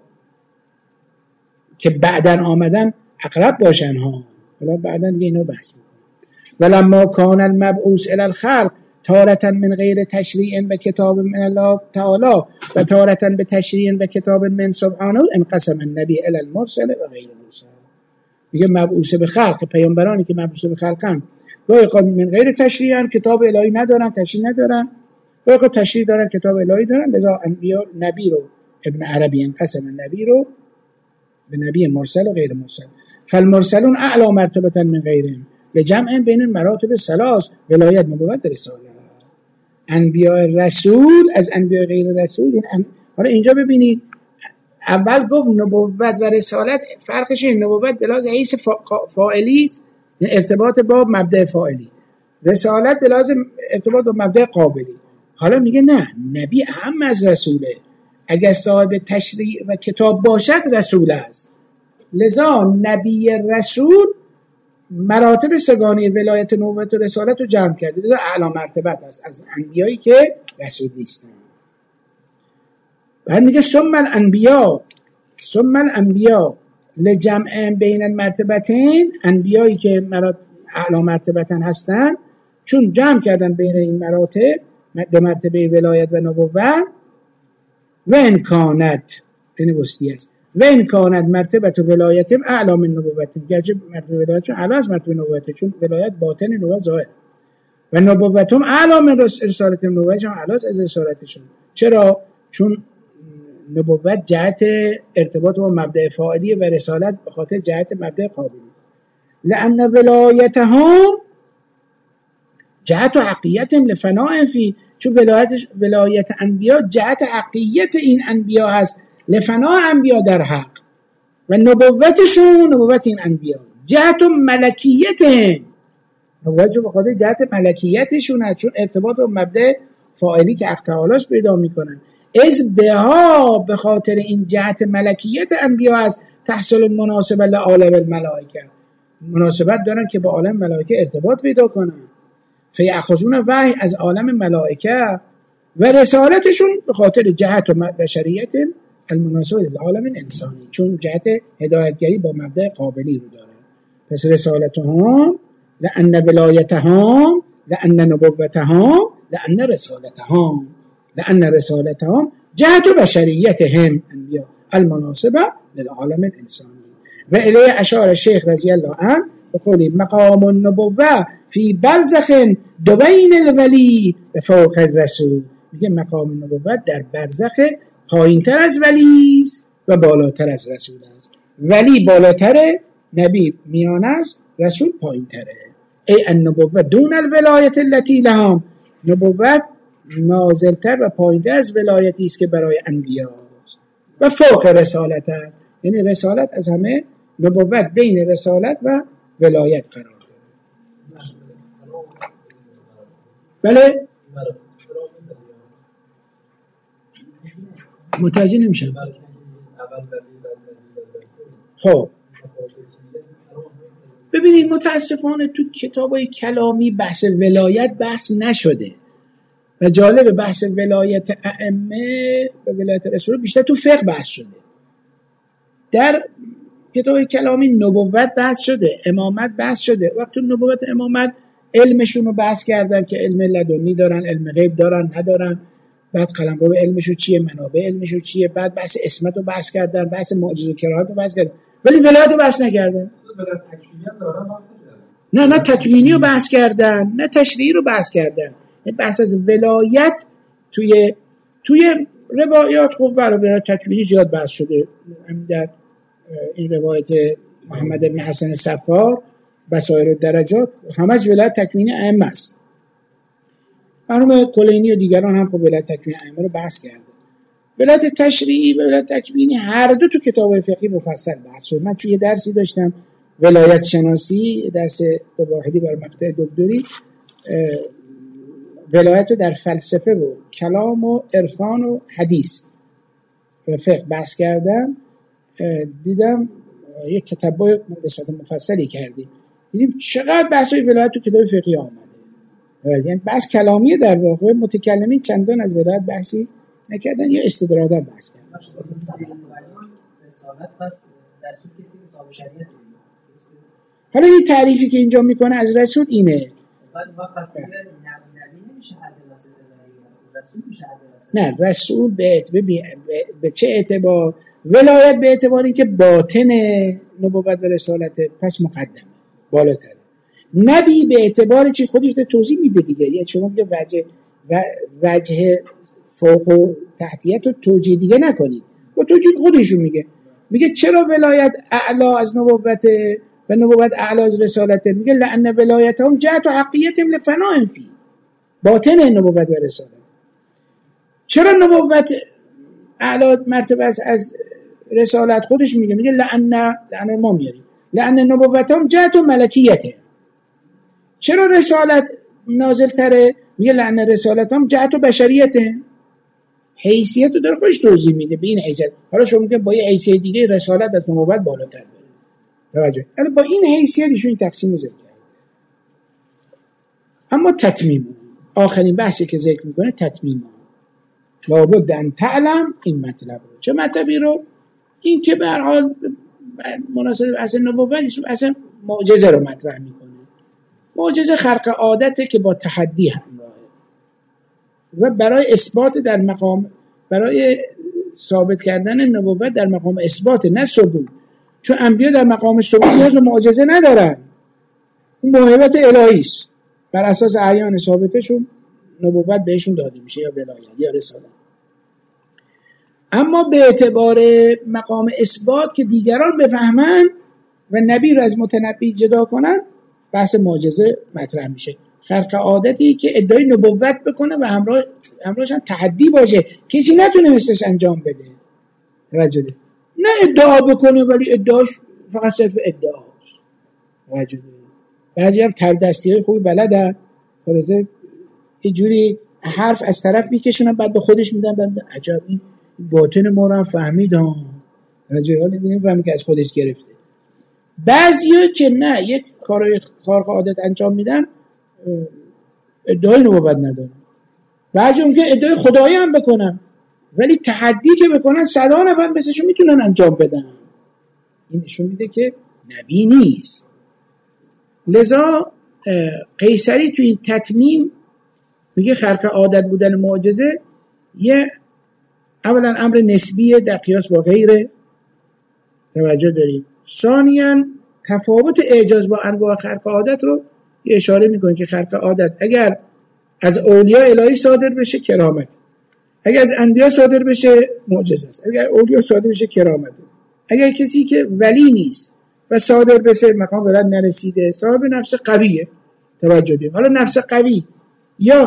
که بعدن آمدن اقرب باشن ها. حالا بعدن دیگه اینا بحث میکنم. ولما کان المبعوث الی الخلق تارة من غیر تشریع و کتاب من الله تعالی و تارة به تشریع و کتاب من سبحانه انقسم النبی الی المرسل و غیر مرسل. میگه مبعوث به خلق، پیامبرانی که مبعوث به خلقن گاهی من غیر تشریع، کتاب الهی ندارن، تشریع ندارن، گاهی تشریع دارن، کتاب الهی دارن. لذا انبیا نبی رو ابن عربی انقسم النبی رو به نبی مرسل و غیر مرسل. فالمرسلون اعلی مرتبه من غیرهم لجمع بین المراتب الثلاث ولایت، نبوت، رسالت. انبیاء رسول از انبیاء غیر رسول. حالا اینجا ببینید اول گفت نبوت و رسالت فرقش این، نبوت بلاز حیث فاعلی است، ارتباط با مبدأ فاعلی، رسالت بلاز ارتباط با مبدأ قابلی. حالا میگه نه، نبی اهم از رسوله، اگر صاحب تشریع و کتاب باشد رسول است. لذا نبی رسول مراتب سگانی ولایت، نبوت و رسالت رو جمع کرده، لذا اعلی مرتبت است از انبیایی که رسول نیستن. بعد میگه ثم الانبیا لجمع بین المرتبتین، انبیایی که اعلی مرتبتن هستن چون جمع کردن بین این مراتب به مرتبه ولایت و نبوت. و ان کانت این وسطی است، و ان کانت مرتبه ولایت اعلی من نبوت، گرچه مرتبه ولایت چون اعلی از مرتبه نبوت، چون ولایت باطن، نبوت ظاهر، و نبوتم اعلی من رسالت، نبوت هم اعلی از رسالتشون. چرا؟ چون نبوت جهت ارتباط با مبدأ فاعلی و رسالت به خاطر جهت مبدأ قابلی. لأن ولایتهم جهت حقیقتهم لفناء فی، چون ولایت انبیا جهت حقیقت این انبیا هست، لفناء انبیا در حق، و نبوتشون نبوت این انبیا جهت ملکیتهم، نبوتشون به خاطر جهت ملکیتشون هست، چون ارتباط با مبدأ فاعلی که حق تعالیش پیدا میکنن. از بها به خاطر این جهت ملکیت انبیا است تحصل مناسبه لعالم الملائکه، مناسبت دارن که با عالم ملائکه ارتباط پیدا کنن. فیأخذون وحی از عالم ملائکه، و رسالتشون به خاطر جهت و بشریت المناسبه لعالم انسانی، چون جهت هدایتگری با مبدأ قابلی رو دارن. پس رسالتهم لأن ولایتهم لأن نبوتهم لأن رسالتهم جهت بشریتهم انبیاء المناسبه للعالم الانسانی. و الیه اشار الشیخ رضی الله عنه بقوله مقام النبوه فی برزخ دوین الولی به فوق الرسول. میگه مقام النبوت در برزخ پایین تر از ولی و بالاتر از رسول است. ولی بالاتره، نبی میانه است، رسول پایین تره. ای النبوه دون الولایت التي لهم، نبوت نازلتر و پایینتر از ولایتی است که برای انبیا است، و فوق رسالت است، یعنی رسالت از همه، نبوت بین رسالت و ولایت قرار داره. بله متوجه نمیشم. خب ببینید متاسفانه تو کتابای کلامی بحث ولایت بحث نشده، و جالب بحث ولایت ائمه و ولایت رسول بیشتر تو فقه بحث شده. در کتاب کلامی نبوت بحث شده، امامت بحث شده. وقتی نبوت امامت علمشون رو بحث کردن که علم لدنی دارن، علم غیب دارن ندارن، بعد قلمرو علمشون چیه، منابع علمشون چیه، بعد بحث اسمت رو بحث کردن، بحث معجزه و کرامت رو بحث کردن، ولی ولایت رو بحث نکردن. نه تکوینی رو بحث کردن، نه تشریعی رو بحث کردن. بحث از ولایت توی روایات خوب برای تکوینی زیاد بحث شده. در این روایت محمد بن حسن صفار بصائر الدرجات همش ولایت تکوینی ائمه است. مرحوم کلینی و دیگران هم خب ولایت تکوینی ائمه رو بحث کردن. ولایت تشریعی و ولایت تکوینی هر دو تو کتاب فقهی مفصل بحث شد. من توی درسی داشتم ولایت شناسی، درس واحدی برای مقطع دکتری، ولایت رو در فلسفه و کلام و عرفان و حدیث و فقه بحث کردم. دیدم یک کتابای مفصلی کردیم، دیدیم چقدر بحثای ولایت تو کتاب فقهی آمده. یعنی بحث کلامیه، در واقع متکلمین چندان از ولایت بحثی نکردن یا استدرادا بحث کردن. حالا این تعریفی که اینجا میکنه از رسول اینه. نه رسول به چه اعتبار؟ ولایت به اعتباری که باطن نبوت و رسالت، پس مقدمه، بالاتره. نبی به اعتباری چی خودش توضیح میده دیگه. یعنی شما دیگه وجه فوق و تحتیت رو توجیه دیگه نکنید، با توجیه خودشون میگه میگه چرا ولایت اعلا از نبوته و نبوت اعلا از رسالته؟ میگه لأن ولایتهم جهت و حقیتهم لفنائهم فی، باطن نبوت و رسالت. چرا نبوت اعلا مرتبه از رسالت؟ خودش میگه لأن ما میاریم لأن نبوتهم جهت و ملکیته. چرا رسالت نازل تره؟ میگه لأن رسالتهم جهت و بشریته، حیثیت رو داره، خودش توضیح میده به این حیثیت. حالا شما میگه با این حیثیت دیگه رسالت از نبوت بالاتر بره، توجه، یعنی با این حیثیت ایشون این تقسیم رو ذکر کرد. اما تتمیم، آخرین بحثی که ذکر میکنه تتمیم، لابد ان تعلم این مطلب رو. چه مطلبی رو؟ این که به هر حال مناسب اصل نبوت اصلا معجزه رو مطرح میکنه. معجزه خرق عادته که با تحدی همراهه و برای اثبات در مقام، برای ثابت کردن نبوت در مقام اثبات نه ثبوت، چون انبیا در مقام ثبوت نیاز به معجزه ندارن، اون موهبت الهی است، بر اساس اعیان ثابتشون نبوت بهشون داده میشه یا ولایت یا رسالت. اما به اعتبار مقام اثبات که دیگران بفهمن و نبی رو از متنبی جدا کنن، بحث معجزه مطرح میشه. خرق عادتی که ادعای نبوت بکنه و همراهش هم تحدی باشه، کسی نتونه مثلش انجام بده، توجه ده. نه ادعا بکنه ولی ادعاش فقط صرف ادعاست، توجه ده. بعضی هم تردستی های خوبی بلدن، خلاصه یه جوری حرف از طرف میکشونن بعد به خودش میدن، بعد عجب این باطن ما رو هم فهمید ها، توجه، حالا نمیفهمی که از خودش گرفته. بعضیا که نه، یک کارای خارق عادت انجام میدن ادعای نبوت ندارن. بعضی هم که ادعای خدایی هم بکنن ولی تحدی که بکنن 100 نفر مثلشون میتونن انجام بدن. این نشون میده که نبی نیست. لذا قیصری تو این تتمیم میگه خرق عادت بودن معجزه یه اولا امر نسبیه در قیاس با غیره، توجه دارید. ثانیاً تفاوت اعجاز با انواع خرق عادت رو یه اشاره میکنه که خرق عادت اگر از اولیاء الهی صادر بشه کرامت، اگر از انبیا صادر بشه معجزه است. اگر اولیاء صادر بشه کرامت، اگر کسی که ولی نیست و صادر بشه مقام ولایت نرسیده صاحب نفس قویه، توجه دارید. حالا نفس قوی یا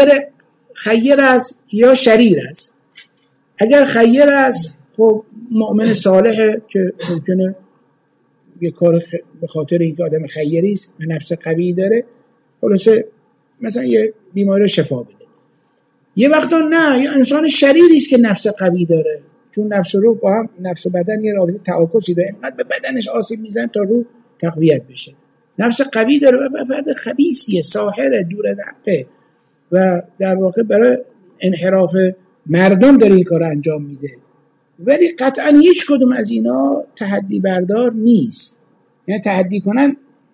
خیر است یا شریر است. اگر خیر است خب مؤمن صالحه که ممکنه یه کار به خاطر اینکه آدم خیری است و نفس قوی داره خلاصه مثلا یه بیماری رو شفا بده. یه وقتا نه، یه انسان شریری است که نفس قوی داره، چون نفس و روح با هم، نفس و بدن یه رابطه تعاکسی داره، اینقدر به بدنش آسیب میزنه تا روح تقویت بشه. نفس قوی داره و فرد خبیثیه، ساحره، دور از حقه و در واقع برای انحراف مردم داره این کار انجام میده، ولی قطعا هیچ کدوم از اینا تحدی بردار نیست. یعنی تحدی کنن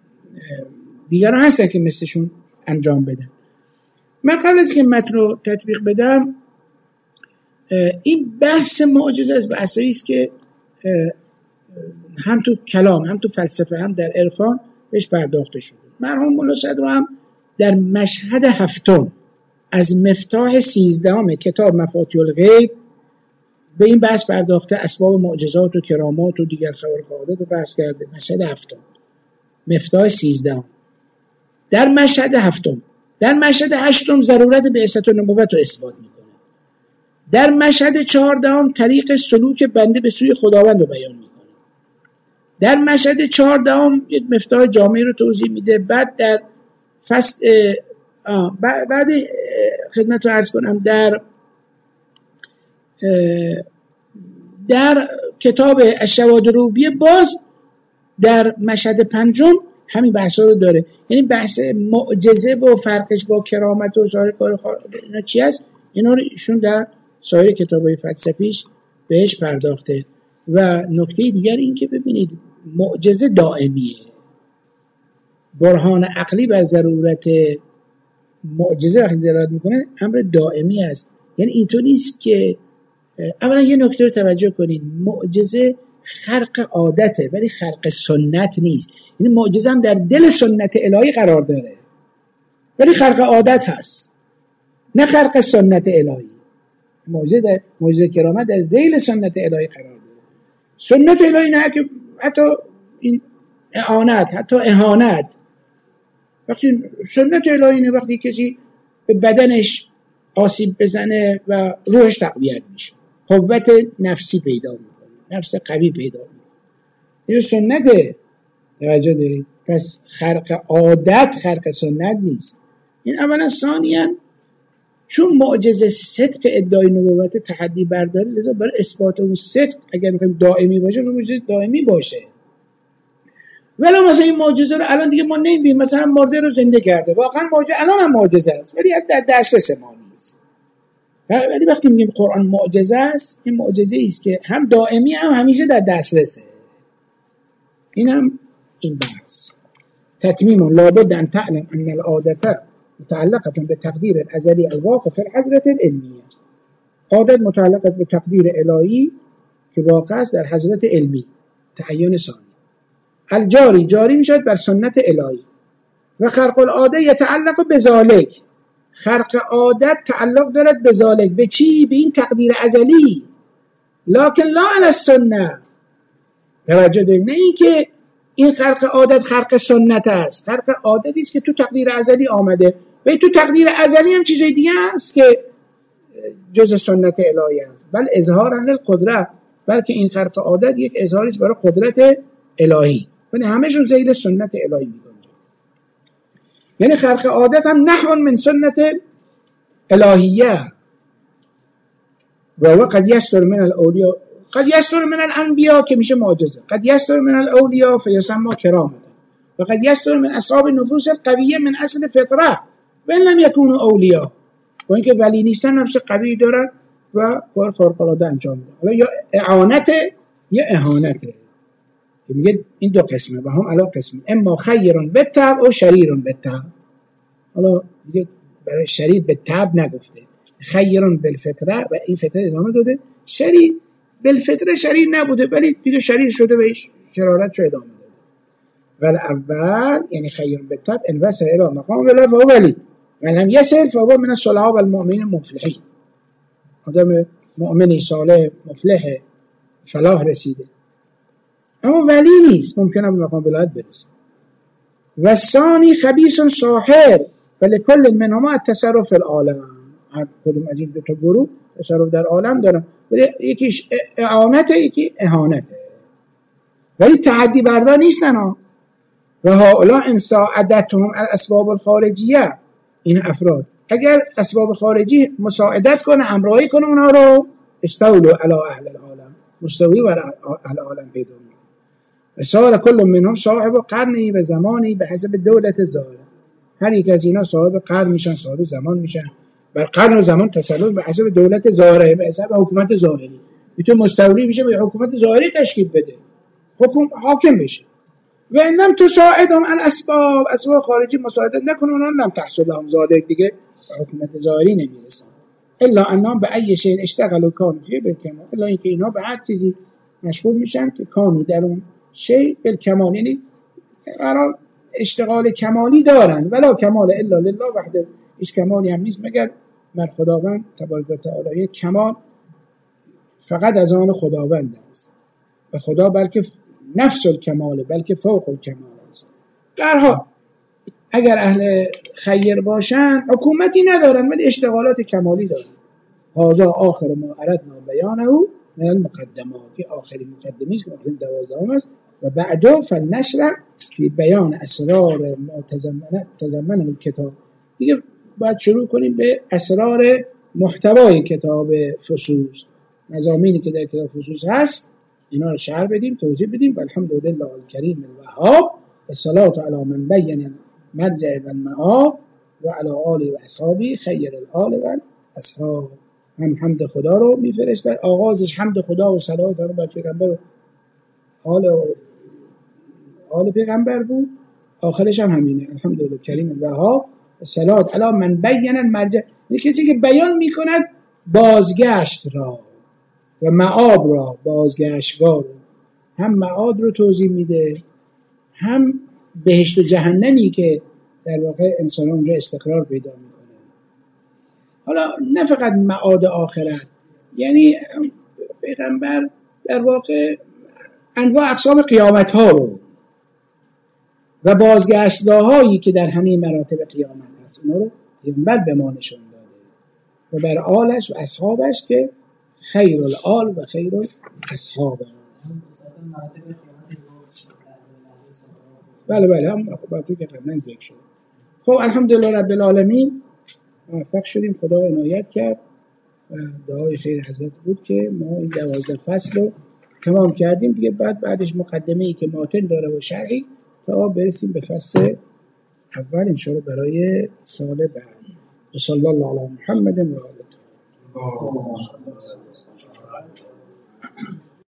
دیگران هستن که مثلشون انجام بدن. من قبل از که متن رو تطبیق بدم، این بحث معجزه از بحثایی است که هم تو کلام هم تو فلسفه هم در عرفان بهش پرداخته شده. مرحوم مولا صدر هم در مشهد 7 از مفتاح 13 کتاب مفاتیح الغیب به این بحث پرداخته، اسباب معجزات و کرامات و دیگر خوارق عادت رو بحث کرده. مشهد 7 مفتاح 13. در مشهد 7 در مشهد 8 ضرورت بعثت و نبوت رو اثبات میکنه. در مشهد 14 طریق سلوک بنده به سوی خداوند رو بیان میکنه. در مشهد 14 یک مفتاح جامعی رو توضیح میده. بعد در فصل بعد خدمت رو عرض کنم در کتاب الشواهد الروبیه باز در مشهد 5 همین بحثا رو داره. یعنی بحث معجزه و فرقش با کرامت و سایر کار اینا چی است، اینا رو ایشون در سایر کتاب‌های فلسفیش بهش پرداخته. و نکته دیگر این که ببینید معجزه دائمیه. برهان عقلی بر ضرورت معجزه وقتی دلالت میکنه امر دائمی است. یعنی اینطور نیست که، اولا یه نکته رو توجه کنید، معجزه خرق عادته ولی خرق سنت نیست. یعنی معجزه هم در دل سنت الهی قرار داره ولی خرق عادت هست، نه خرق سنت الهی. معجزه کرامت در ذیل سنت الهی قرار داره. سنت الهی نه که حتی این اعانت، حتی اهانت. وقتی سنت الهی نه وقتی کسی به بدنش آسیب بزنه و روحش تقویت میشه، قوت نفسی پیدا میکنه، نفس قوی پیدا میکنه. این سنت. توجه دارید؟ پس خرق عادت خرق سنت نیست. این اولا. ثانیاً چون معجزه صدق ادعای نبوت تحدی برداره، لذا برای اثبات اون صدق اگر میخوایم دائمی باشه معجزه دائمی باشه. ولی مثلا این معجزه رو الان دیگه ما نمی‌بینیم، مثلا مرده رو زنده کرده، واقعا معجزه، الان هم معجزه است ولی در دسترس ما نیست. ولی وقتی میگیم قرآن معجزه است، این معجزه است که هم دائمی هم همیشه در دسترسه. این هم این بحث. تتمیم لابد ان تعلم ان العادة متعلقه بتقدیر الازلی الواقع فی الحضرة العلمیه. عادت متعلقه به تقدیر الهی که واقع است در حضرت علمی، تعین ثانی. الجاری جاری میشد بر سنت الهی. و خرق العاده یتعلق بذالک، خرق عادت تعلق دارد به ذالک. به چی؟ به این تقدیر ازلی. لکن لا علی السنه. توجه دارید؟ نه این که این خرق عادت خرق سنت است، خرق عادتی است که تو تقدیر ازلی آمده و تو تقدیر ازلی هم چیزای دیگه است که جز سنت الهی است. بل اظهارا للقدرت، بلکه این خرق عادت یک اظهاری است برای قدرت الهی، یعنی همه‌شون زیر سنت الهی میگنجه. یعنی خرق عادت هم نحو من سنت الهیه. و قد یستر من الاولیاء، قد یستر من الانبیاء که میشه معجزه، قد یستر من الاولیاء فیسمى کرامه، و قد یستر من اصحاب النفوس القویه من اصل فطره و ان لم یکونوا اولیاء. و اینکه ولی نیستن نفس قوی دارن و کار خارق‌العاده انجام میدن. حالا یا اعانت یا اهانت، که میگه این دو قسمه و هم علا قسم، اما خیرون بالطبع و شریرون بالطبع. حالا دیگه برای شریر بالطبع نگفته، خیرون بالفطره و این فطره ادامه داده، شریر بالفطره شریر نبوده ولی دیگه شریر شده بهش شرارت شو ادامه داده. ولی اول یعنی خیرون بالطبع ان وصل الى مقام ولا فهو ولی و لم یصل فهو من الصلحاء والمؤمنین المفلحین. آدم مؤمنی صالح مفلح فلاح رسیده، اما ولی نیست، ممکنه به مقام ولایت برسه. و ثانی خبیث ساحر ولی کل منهما التصرف فی العالم. هر کدوم از این دو تا گروه تصرف در عالم دارن، ولی یکیش اعانته یکی اهانته، ولی تحدی بردار نیستن ها. و هؤلاء ان ساعدتهم الاسباب الخارجیه، این افراد اگر اسباب خارجی مساعدت کنه، همراهی کنه اونها رو، استولوا علی اهل العالم، مستوی بر اهل العالم پیدا میکنه. و صار کل منهم صاحب قرنی و زمانی به حسب دولت ظاهره. هر یک از اینا صاحب قرن میشن، صاحب زمان میشن، بر قرن و زمان تسلط به حسب دولت ظاهره، به حسب حکومت ظاهری. میتونه مستولی بشه به حکومت ظاهری تشکیل بده، حاکم بشه. و انم تساعدهم الاسباب، اسباب خارجی مساعدت نکنه اونها لم تحصل لهم ذلک، دیگه به حکومت ظاهری نمیرسن. الا انهم به ای شیء اشتغلوا کانوا فیه بالکمال، الا اینکه اینا به هر چیزی مشغول میشن که کانوا در اون شیء بالکمال، یعنی قرار اشتغال کمالی دارن. ولا کمال الا لله وحده، هیچ کمالی هم نیست مگر بر خداوند تبارک و تعالی. کمال فقط از آن خداوند است و خدا بلکه نفس الکماله، بلکه فوق الکمال است. در حال اگر اهل خیر باشن حکومتی ندارن ولی اشتغالات کمالی دارن. هذا آخر ما اردنا بیانه من المقدمات، آخرین مقدمه است که مقدمه 12 است. و بعده فلنشرع فی بیان اسرار ما تضمنه الکتاب. دیگه باید شروع کنیم به اسرار محتوای کتاب فصوص، مضامینی که در کتاب فصوص هست اینا رو شرح بدیم، توضیح بدیم. و الحمدلله الکریم الوهاب و الصلاة علی من بین مرجع و المآب و علی آله و اصحابی خیر الآل و اصحاب. هم حمد خدا رو میفرسته، آغازش حمد خدا و صلوات بر پیغمبر و آل پیغمبر بود، آخرش هم همینه، الحمدلله کریم الوهاب الصلاة علی من بین المرجع، یعنی کسی که بیان میکند بازگشت را و معاد را، بازگشتگاه رو، هم معاد رو توضیح میده، هم بهشت و جهنمی که در واقع انسان اونجا استقرار پیدا میکنه. حالا نه فقط معاد آخرت، یعنی پیغمبر در واقع انواع اقسام قیامت ها رو و بازگشتگاهایی که در همین مراتب قیامت هست اونا رو پیامبر به ما نشون داده و بر آلش و اصحابش که خیر الآل و خیر الاصحاب. بله هم باقی که قبلا ذکر شد. خب الحمدلله رب العالمین موفق شدیم، خدا عنایت کرد و دعای خیر حضرت بود که ما این 12 فصل رو تمام کردیم دیگه. بعدش مقدمه‌ای که ماتن داره و شرحی تا برسیم به فصل اول انشاءالله برای سال بعد. و صلی الله علی محمد و آله.